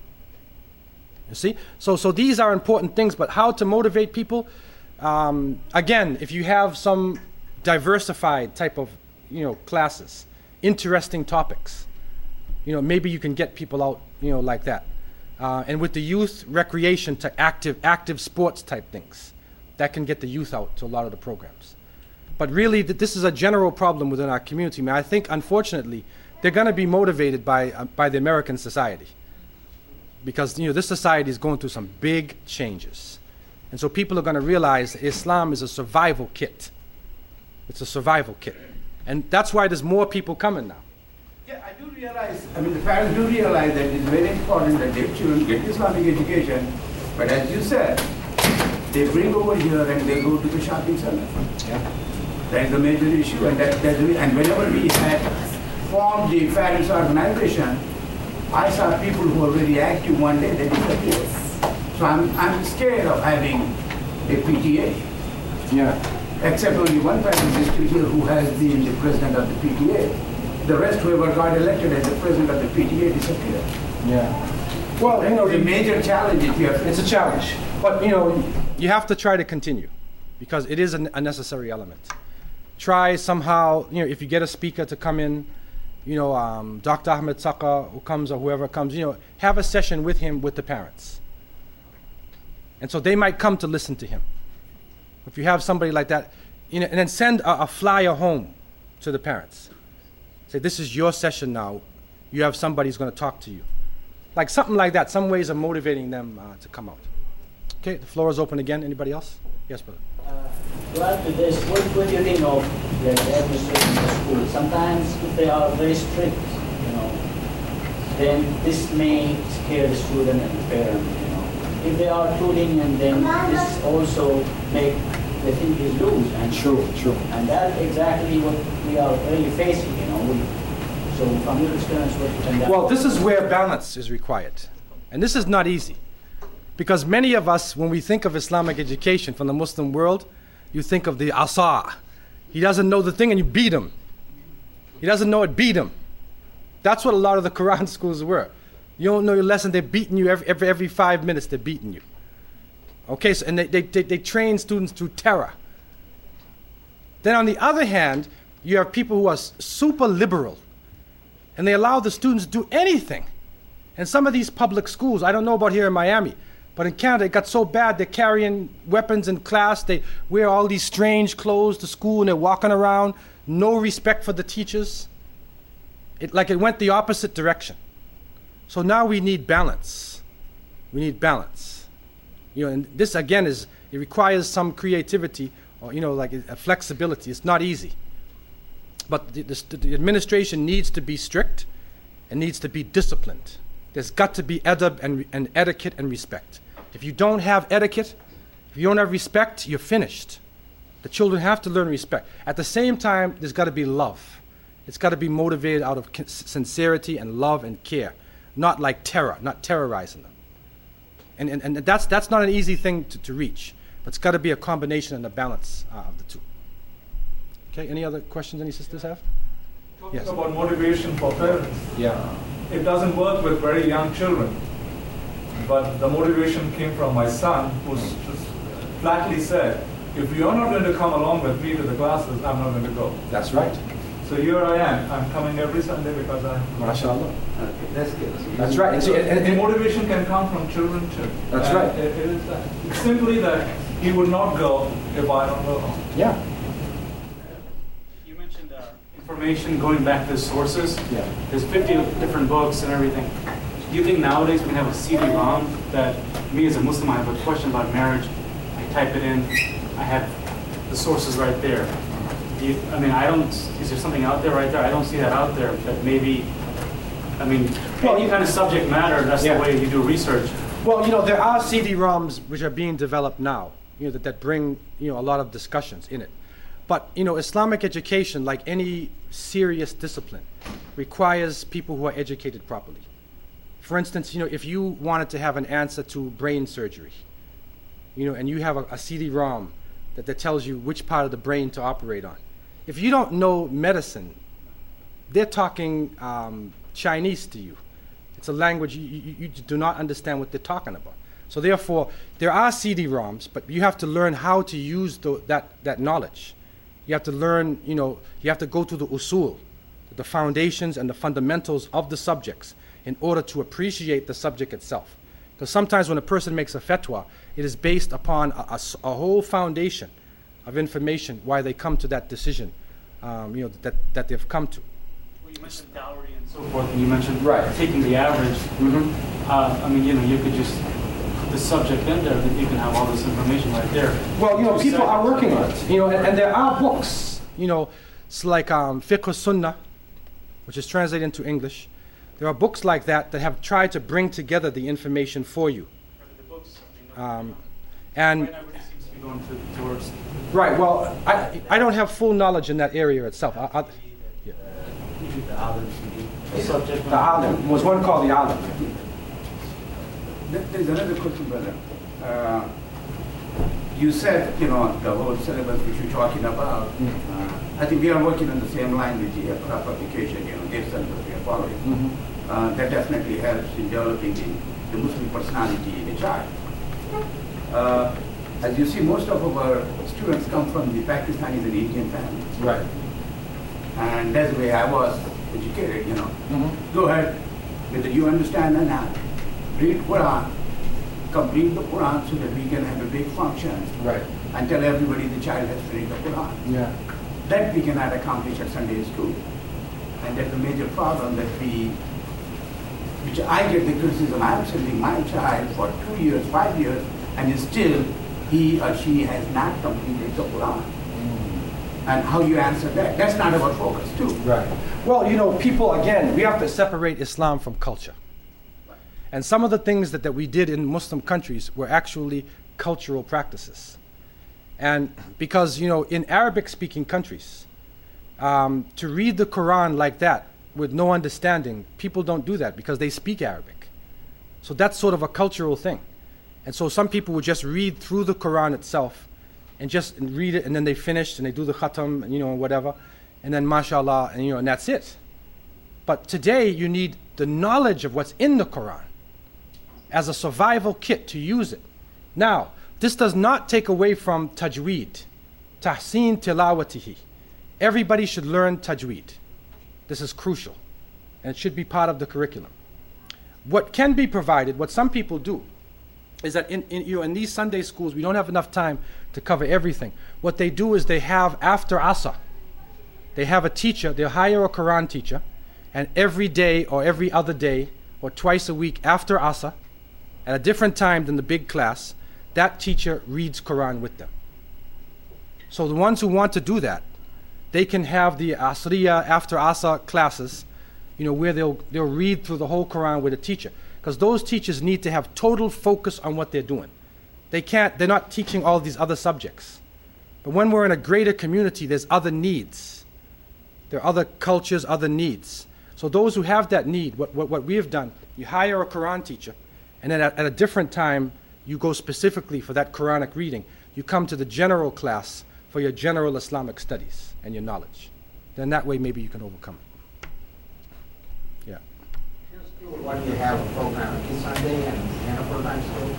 You see? So, so these are important things, but how to motivate people? Um, again, if you have some diversified type of, you know, classes, interesting topics, you know, maybe you can get people out, you know, like that. Uh, and with the youth, recreation to active, active sports type things, that can get the youth out to a lot of the programs. But really, th- this is a general problem within our community. I mean, I think, unfortunately, they're going to be motivated by uh, by the American society, because, you know, this society is going through some big changes, and so people are going to realize that Islam is a survival kit. It's a survival kit, and that's why there's more people coming now. Yeah, I do realize, I mean, the parents do realize that it's very important that their children get Islamic education, but as you said, they bring over here and they go to the shopping center. Yeah. That is a major issue, and that, that's the, and whenever we had formed the parents organization, I saw people who were very active one day, they disappeared. So I'm, I'm scared of having a P T A. Yeah. Except only one person is still here who has been the president of the P T A. The rest, whoever got elected as the president of the P T A, disappeared. Yeah. Well, you know, the the major challenge is here. It's a challenge, but, you know, you have to try to continue, because it is an, a necessary element. Try somehow, you know, if you get a speaker to come in, you know, um, Doctor Ahmed Saka, who comes, or whoever comes, you know, have a session with him with the parents. And so they might come to listen to him. If you have somebody like that, you know, and then send a, a flyer home to the parents. Say, this is your session now. You have somebody who's going to talk to you. Like something like that, some ways of motivating them uh, to come out. Okay, the floor is open again. Anybody else? Yes, brother. Uh, to add to this, what, what do you think of the, the administration of the school? Sometimes if they are very strict, you know, then this may scare the student and the parent, you know. If they are too lenient, then this also make the thinking loose. And True, true. And that's exactly what we are really facing, you know. We, so from your experience, what you can... Well, this is where balance is required. And this is not easy. Because many of us, when we think of Islamic education from the Muslim world, you think of the asa. He doesn't know the thing and you beat him. He doesn't know it, beat him. That's what a lot of the Quran schools were. You don't know your lesson, they're beating you every, every, every five minutes, they're beating you. Okay, so, and they, they, they, they train students through terror. Then on the other hand, you have people who are super liberal, and they allow the students to do anything. And some of these public schools, I don't know about here in Miami, but in Canada, it got so bad, they're carrying weapons in class, they wear all these strange clothes to school, and they're walking around, no respect for the teachers. It, like it went the opposite direction. So now we need balance. We need balance. You know, and this again is, it requires some creativity, or, you know, like a flexibility. It's not easy. But the, the, the administration needs to be strict and needs to be disciplined. There's got to be adab and, and etiquette and respect. If you don't have etiquette, if you don't have respect, you're finished. The children have to learn respect. At the same time, there's got to be love. It's got to be motivated out of sincerity and love and care, not like terror, not terrorizing them. And, and, and that's, that's not an easy thing to, to reach, but it's got to be a combination and a balance uh, of the two. Okay, any other questions any sisters have? Talking Yes. about motivation for parents. Yeah. It doesn't work with very young children. But the motivation came from my son, who just flatly said, if you're not going to come along with me to the classes, I'm not going to go. That's right. So here I am. I'm coming every Sunday because I'm... MashaAllah. Okay, that's good. That's right. And, So, see, and, the and, motivation can come from children too. That's And right. It, it is that. It's simply that he would not go if I don't go home. yeah. You mentioned uh, information going back to the sources. Yeah. There's fifty different books and everything. Do you think nowadays we can have a C D ROM that me as a Muslim, I have a question about marriage, I type it in, I have the sources right there. Do you, I mean, I don't, is there something out there right there? I don't see that out there, but maybe, I mean, Well, any kind of subject matter, that's Yeah. the way you do research. Well, you know, there are C D ROMs which are being developed now, you know, that, that bring, you know, a lot of discussions in it. But, you know, Islamic education, like any serious discipline, requires people who are educated properly. For instance, you know, if you wanted to have an answer to brain surgery, you know, and you have a, a C D ROM that, that tells you which part of the brain to operate on. If you don't know medicine, they're talking um, Chinese to you. It's a language you, you, you do not understand what they're talking about. So therefore, there are C D ROMs, but you have to learn how to use the, that, that knowledge. You have to learn, you know, you have to go to the usul, the foundations and the fundamentals of the subjects in order to appreciate the subject itself. Because sometimes when a person makes a fatwa, it is based upon a, a, a whole foundation of information why they come to that decision, um, you know, that, that they've come to. Well, you mentioned dowry and so forth, and you mentioned Right. taking the average. Mm-hmm. Uh, I mean, you know, you could just put the subject in there, that you can have all this information right there. Well, you know, Two people are seconds. working on it, you know, and, and there are books, you know, it's like um, Fiqh Sunnah, which is translated into English. There are books like that that have tried to bring together the information for you. The books, I mean, Um, and right now everybody seems to be going to, towards right, well, I, I don't have full knowledge in that area itself. I, I, yeah. the subject. The Alim was one called the Alim. There- There's another question, brother. Uh, You said, you know, the whole syllabus which you're talking about, uh, I think we are working on the same line with the uh, publication, you know, their syllabus we are following. Mm-hmm. Uh, that definitely helps in developing the, the Muslim personality in a child. Uh, as you see, most of our students come from the Pakistanis and Indian families. Right. And that's the way I was educated, you know. Mm-hmm. Go ahead, whether you understand or not. Read Quran, complete the Quran so that we can have a big function Right. and tell everybody the child has to read the Quran. Yeah. That we cannot accomplish at Sunday school. And that's a major problem that we, which I get the criticism, I'm sending my child for two years, five years, and still he or she has not completed the Quran. And how you answer that? That's not our focus too. Right. Well, you know, people, again, we have to separate Islam from culture. And some of the things that, that we did in Muslim countries were actually cultural practices. And because, you know, in Arabic-speaking countries, um, to read the Quran like that with no understanding, people don't do that because they speak Arabic. So that's sort of a cultural thing. And so some people would just read through the Quran itself and just read it, and then they finish and they do the khatam, and, you know, whatever, and then mashallah, and, you know, and that's it. But today you need the knowledge of what's in the Quran as a survival kit to use it. Now, this does not take away from tajweed, tahseen tilawatihi. Everybody should learn tajweed. This is crucial, and it should be part of the curriculum. What can be provided, what some people do, is that in, in, you know, in these Sunday schools, we don't have enough time to cover everything. What they do is they have, after Asr, they have a teacher, they'll hire a Quran teacher, and every day or every other day or twice a week after Asr, at a different time than the big class, that teacher reads Quran with them. So the ones who want to do that, they can have the Asriya after Asr classes, you know, where they'll, they'll read through the whole Quran with a teacher. Because those teachers need to have total focus on what they're doing. They can't, they're not teaching all these other subjects. But when we're in a greater community, there's other needs. There are other cultures, other needs. So those who have that need, what, what, what we have done, you hire a Quran teacher, and then at, at a different time, you go specifically for that Quranic reading. You come to the general class for your general Islamic studies and your knowledge. Then that way maybe you can overcome it. Yeah. What do you have a program every Sunday and, and a full-time school?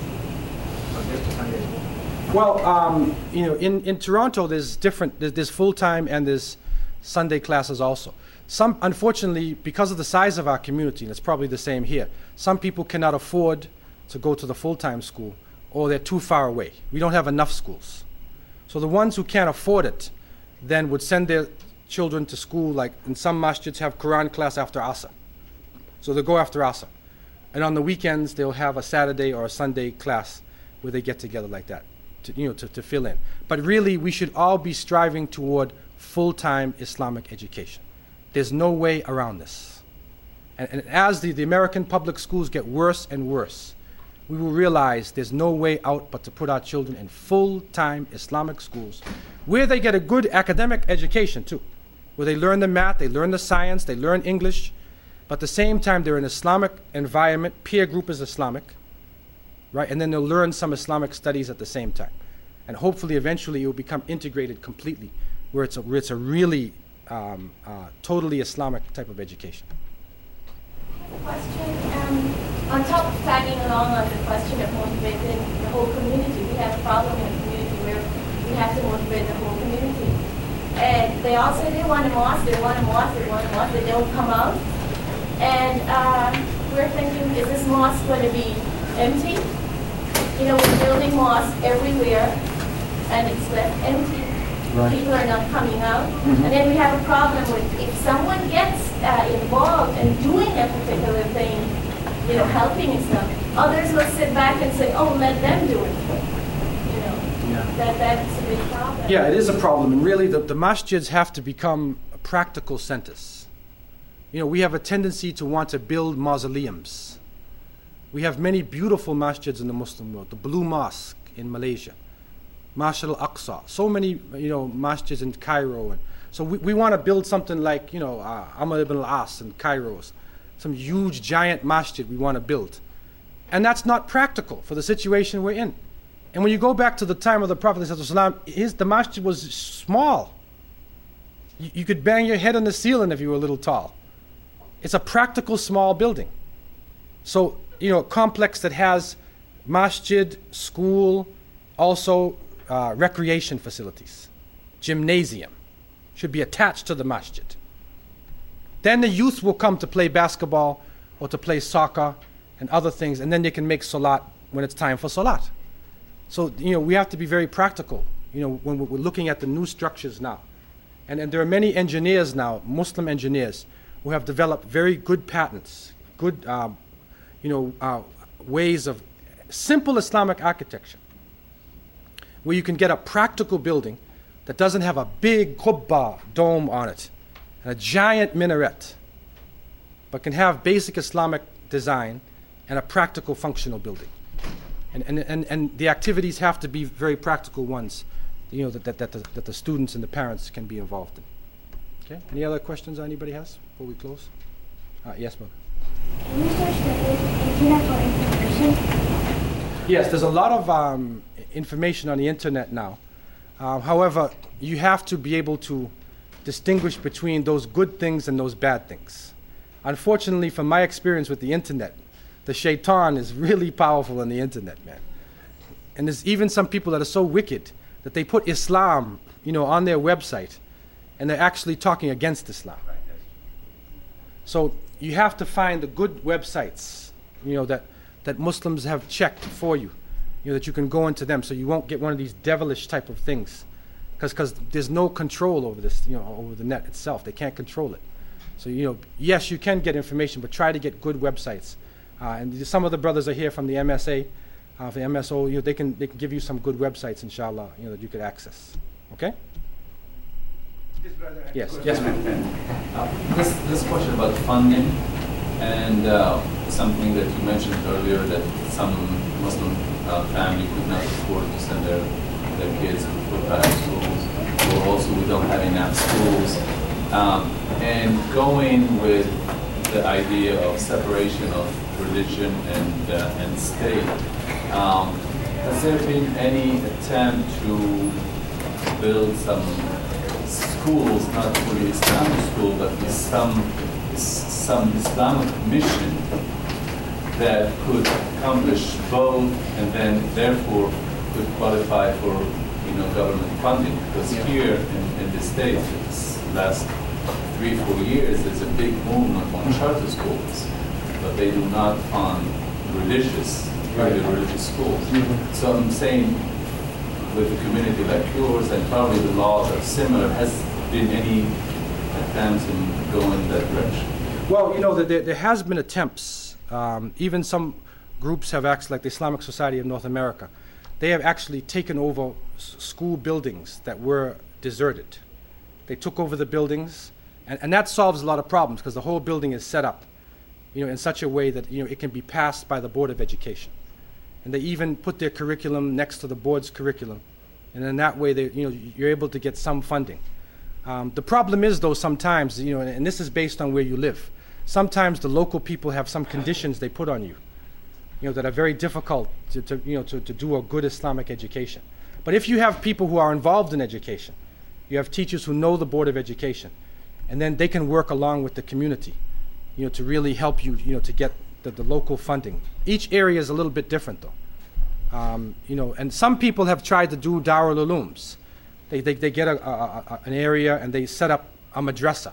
Or just a Sunday school? Well, um, you know, in, in Toronto, there's different, there's, there's full-time and there's Sunday classes also. Some, unfortunately, because of the size of our community, and it's probably the same here, some people cannot afford to go to the full-time school, or they're too far away. We don't have enough schools. So the ones who can't afford it then would send their children to school, like in some masjids have Quran class after Asr. So they'll go after Asr. And on the weekends, they'll have a Saturday or a Sunday class where they get together like that. to, you know, to, to fill in. But really, we should all be striving toward full-time Islamic education. There's no way around this. And, and as the, the American public schools get worse and worse, we will realize there's no way out but to put our children in full-time Islamic schools where they get a good academic education too, where they learn the math, they learn the science, they learn English, but at the same time they're in an Islamic environment, peer group is Islamic, right? And then they'll learn some Islamic studies at the same time. And hopefully eventually it will become integrated completely, where it's a, where it's a really um, uh, totally Islamic type of education. Question. Um, on top of tagging along on the question of motivating the whole community, we have a problem in the community where we have to motivate the whole community. And they all say they want a mosque, they want a mosque, they want a mosque, they don't come out. And uh, we're thinking, is this mosque going to be empty? You know, we're building mosques everywhere, and it's left empty. Right. People are not coming out. Mm-hmm. And then we have a problem with if someone gets uh, involved in doing a particular thing, you know, helping Islam, others will sit back and say, oh, let them do it. You know, yeah. that, that's a big problem. Yeah, it is a problem. And really, the, the masjids have to become practical centers. You know, we have a tendency to want to build mausoleums. We have many beautiful masjids in the Muslim world. The Blue Mosque in Malaysia, Masjid al-Aqsa, so many, you know, masjids in Cairo. And so we, we want to build something like, you know, uh, Amr ibn al-As in Cairo, some huge giant masjid we want to build. And that's not practical for the situation we're in. And when you go back to the time of the Prophet ﷺ, his, the masjid was small. You, you could bang your head on the ceiling if you were a little tall. It's a practical small building. So, you know, a complex that has masjid, school, also uh, recreation facilities, gymnasium, should be attached to the masjid. Then the youth will come to play basketball or to play soccer and other things, and then they can make salat when it's time for salat. So, you know, we have to be very practical, you know, when we're looking at the new structures now. And, and there are many engineers now, Muslim engineers, who have developed very good patents, good, uh, you know, uh, ways of simple Islamic architecture, where you can get a practical building that doesn't have a big qubba dome on it and a giant minaret, but can have basic Islamic design and a practical functional building. And, and, and, and the activities have to be very practical ones, you know, that, that, that, the, that the students and the parents can be involved in. Okay, any other questions anybody has before we close? Uh, yes, ma'am. Can you search the internet for information? Yes, there's a lot of um, information on the internet now. Uh, however, you have to be able to distinguish between those good things and those bad things. Unfortunately, from my experience with the internet, the shaitan is really powerful on the internet, man. And there's even some people that are so wicked that they put Islam, you know, on their website, and they're actually talking against Islam. So you have to find the good websites, you know, that, that Muslims have checked for you, you know, that you can go into them so you won't get one of these devilish type of things. Because there's no control over this, you know, over the net itself. They can't control it. So, you know, yes, you can get information, but try to get good websites. Uh, and some of the brothers are here from the M S A, uh, the M S O. You know, they can they can give you some good websites, inshallah, you know, that you could access. Okay? This brother had Yes, a yes, question. ma'am. Uh, this this question about funding and uh, something that you mentioned earlier that some Muslim uh, family could not afford to send their their kids to private schools, or also we don't have enough schools, um, and going with the idea of separation of religion and uh, and state. Um, has there been any attempt to build some schools, not fully Islamic school, but with some some Islamic mission that could accomplish both, and then therefore could qualify for, you know, government funding? Because yeah. here in, in the States, this last three, four years, there's a big movement on charter schools, but they do not fund religious, really religious schools. Mm-hmm. So I'm saying, with a community like yours, and probably the laws are similar, has been any attempts in going that direction? Well, you know, there, there has been attempts. Um, even some groups have acted, like the Islamic Society of North America. they have actually taken over s- school buildings that were deserted. They took over the buildings, and, and that solves a lot of problems because the whole building is set up, you know, in such a way that, you know, it can be passed by the Board of Education. And they even put their curriculum next to the board's curriculum, and in that way, they, you know, you're able to get some funding. Um, the problem is, though, sometimes, you know, and, and this is based on where you live. Sometimes the local people have some conditions they put on you, you know, that are very difficult to, to you know, to, to do a good Islamic education. But if you have people who are involved in education, you have teachers who know the Board of Education, and then they can work along with the community, you know, to really help you, you know, to get the, the local funding. Each area is a little bit different, though. Um, you know, and some people have tried to do Darul Ulooms. They, they, they get a, a, a, an area and they set up a madrasa.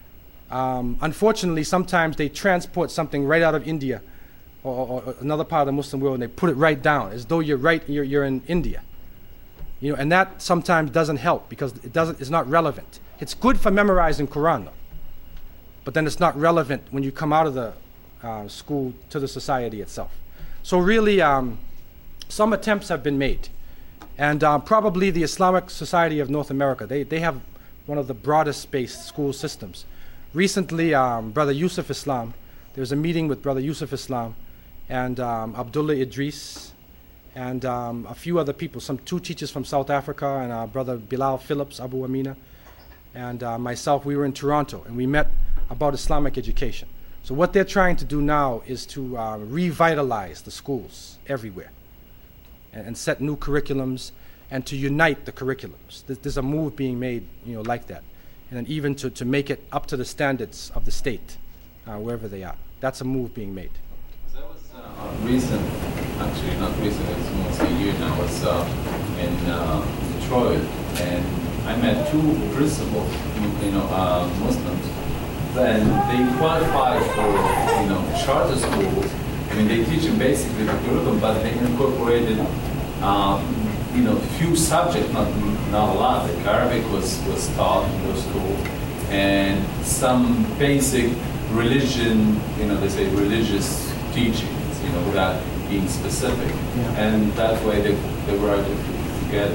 Um, unfortunately, sometimes they transport something right out of India or, or, or another part of the Muslim world, and they put it right down as though you're right, you're, you're in India. You know, and that sometimes doesn't help because it doesn't, it's not relevant. It's good for memorizing Quran, though, but then it's not relevant when you come out of the uh, school to the society itself. So really, um, some attempts have been made. And uh, probably the Islamic Society of North America, they, they have one of the broadest based school systems. Recently, um, Brother Yusuf Islam, there was a meeting with Brother Yusuf Islam and um, Abdullah Idris and um, a few other people, some two teachers from South Africa and uh, Brother Bilal Phillips, Abu Amina, and uh, myself. We were in Toronto and we met about Islamic education. So what they're trying to do now is to uh, revitalize the schools everywhere and, and set new curriculums and to unite the curriculums. There's, there's a move being made, you know, like that. And then even to, to make it up to the standards of the state, uh, wherever they are. That's a move being made. That was uh, recent, actually not recent, it's almost a year now. I was uh, in uh, Detroit, and I met two principals, you know, uh, Muslims, and they qualified for, you know, charter schools. I mean, they teach them basically the curriculum, but they incorporated, um, you know, few subjects, not not a lot. Like Arabic was was taught in those schools, and some basic religion, you know, they say religious teachings, you know, without being specific. Yeah. And that way they they were able to together.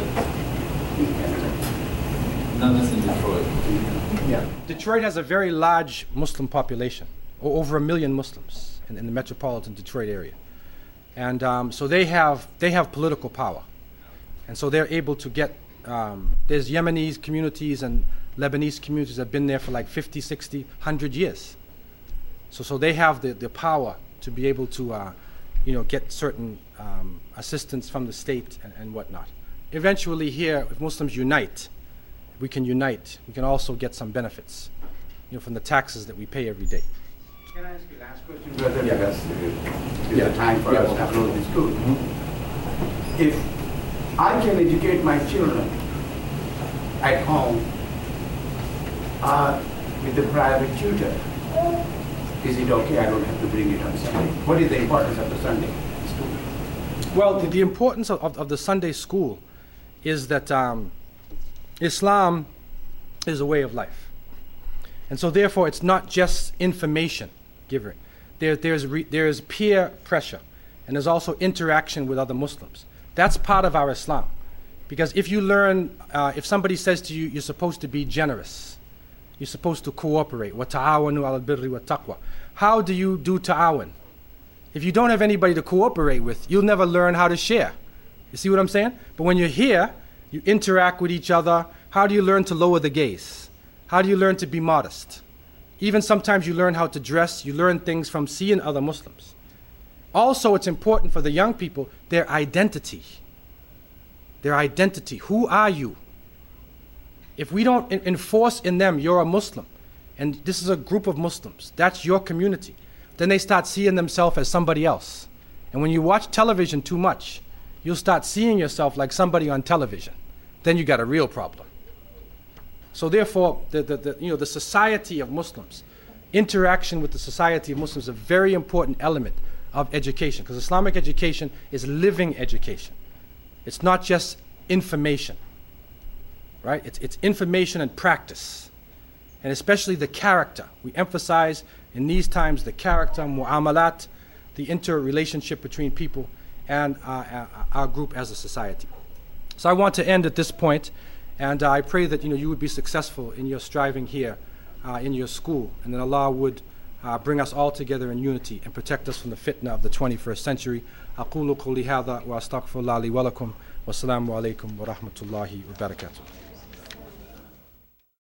Not just in Detroit. Yeah. Detroit has a very large Muslim population, o- over a million Muslims in, in the metropolitan Detroit area, and um, so they have they have political power, and so they're able to get. Um, there's Yemenis communities and Lebanese communities that have been there for like fifty, sixty, one hundred years. So so they have the, the power to be able to, uh, you know, get certain um, assistance from the state and, and whatnot. Eventually here, if Muslims unite, we can unite. We can also get some benefits, you know, from the taxes that we pay every day. Can I ask you last question, brother? Yeah. Because uh, it's Yeah. the time for Yeah. us to close this school. Mm-hmm. If I can educate my children at home uh, with the private tutor, is it okay? I don't have to bring it on Sunday. What is the importance of the Sunday school? Well, the, the importance of, of, of the Sunday school is that um, Islam is a way of life. And so therefore it's not just information given. There, there's, re, there's peer pressure, and there's also interaction with other Muslims. That's part of our Islam. Because if you learn, uh, if somebody says to you, you're supposed to be generous, you're supposed to cooperate, وَتَعَاوَنُوا عَلَى الْبِرِّ وَالتَّقْوَى. How do you do ta'awun? If you don't have anybody to cooperate with, you'll never learn how to share. You see what I'm saying? But when you're here, you interact with each other. How do you learn to lower the gaze? How do you learn to be modest? Even sometimes you learn how to dress. You learn things from seeing other Muslims. Also, it's important for the young people, their identity. Their identity. Who are you? If we don't in- enforce in them, you're a Muslim, and this is a group of Muslims, that's your community, then they start seeing themselves as somebody else. And when you watch television too much, you'll start seeing yourself like somebody on television. Then you got a real problem. So therefore, the, the, the, you know, the society of Muslims, interaction with the society of Muslims is a very important element of education, because Islamic education is living education. It's not just information, right? It's, it's information and practice, and especially the character. We emphasize in these times the character, mu'amalat, the interrelationship between people, and uh, our group as a society. So I want to end at this point, and uh, I pray that you know you would be successful in your striving here uh, in your school, and that Allah would uh, bring us all together in unity and protect us from the fitna of the twenty-first century. أقول قولي هذا وأستغفر الله لي ولكم والسلام عليكم ورحمة الله وبركاته.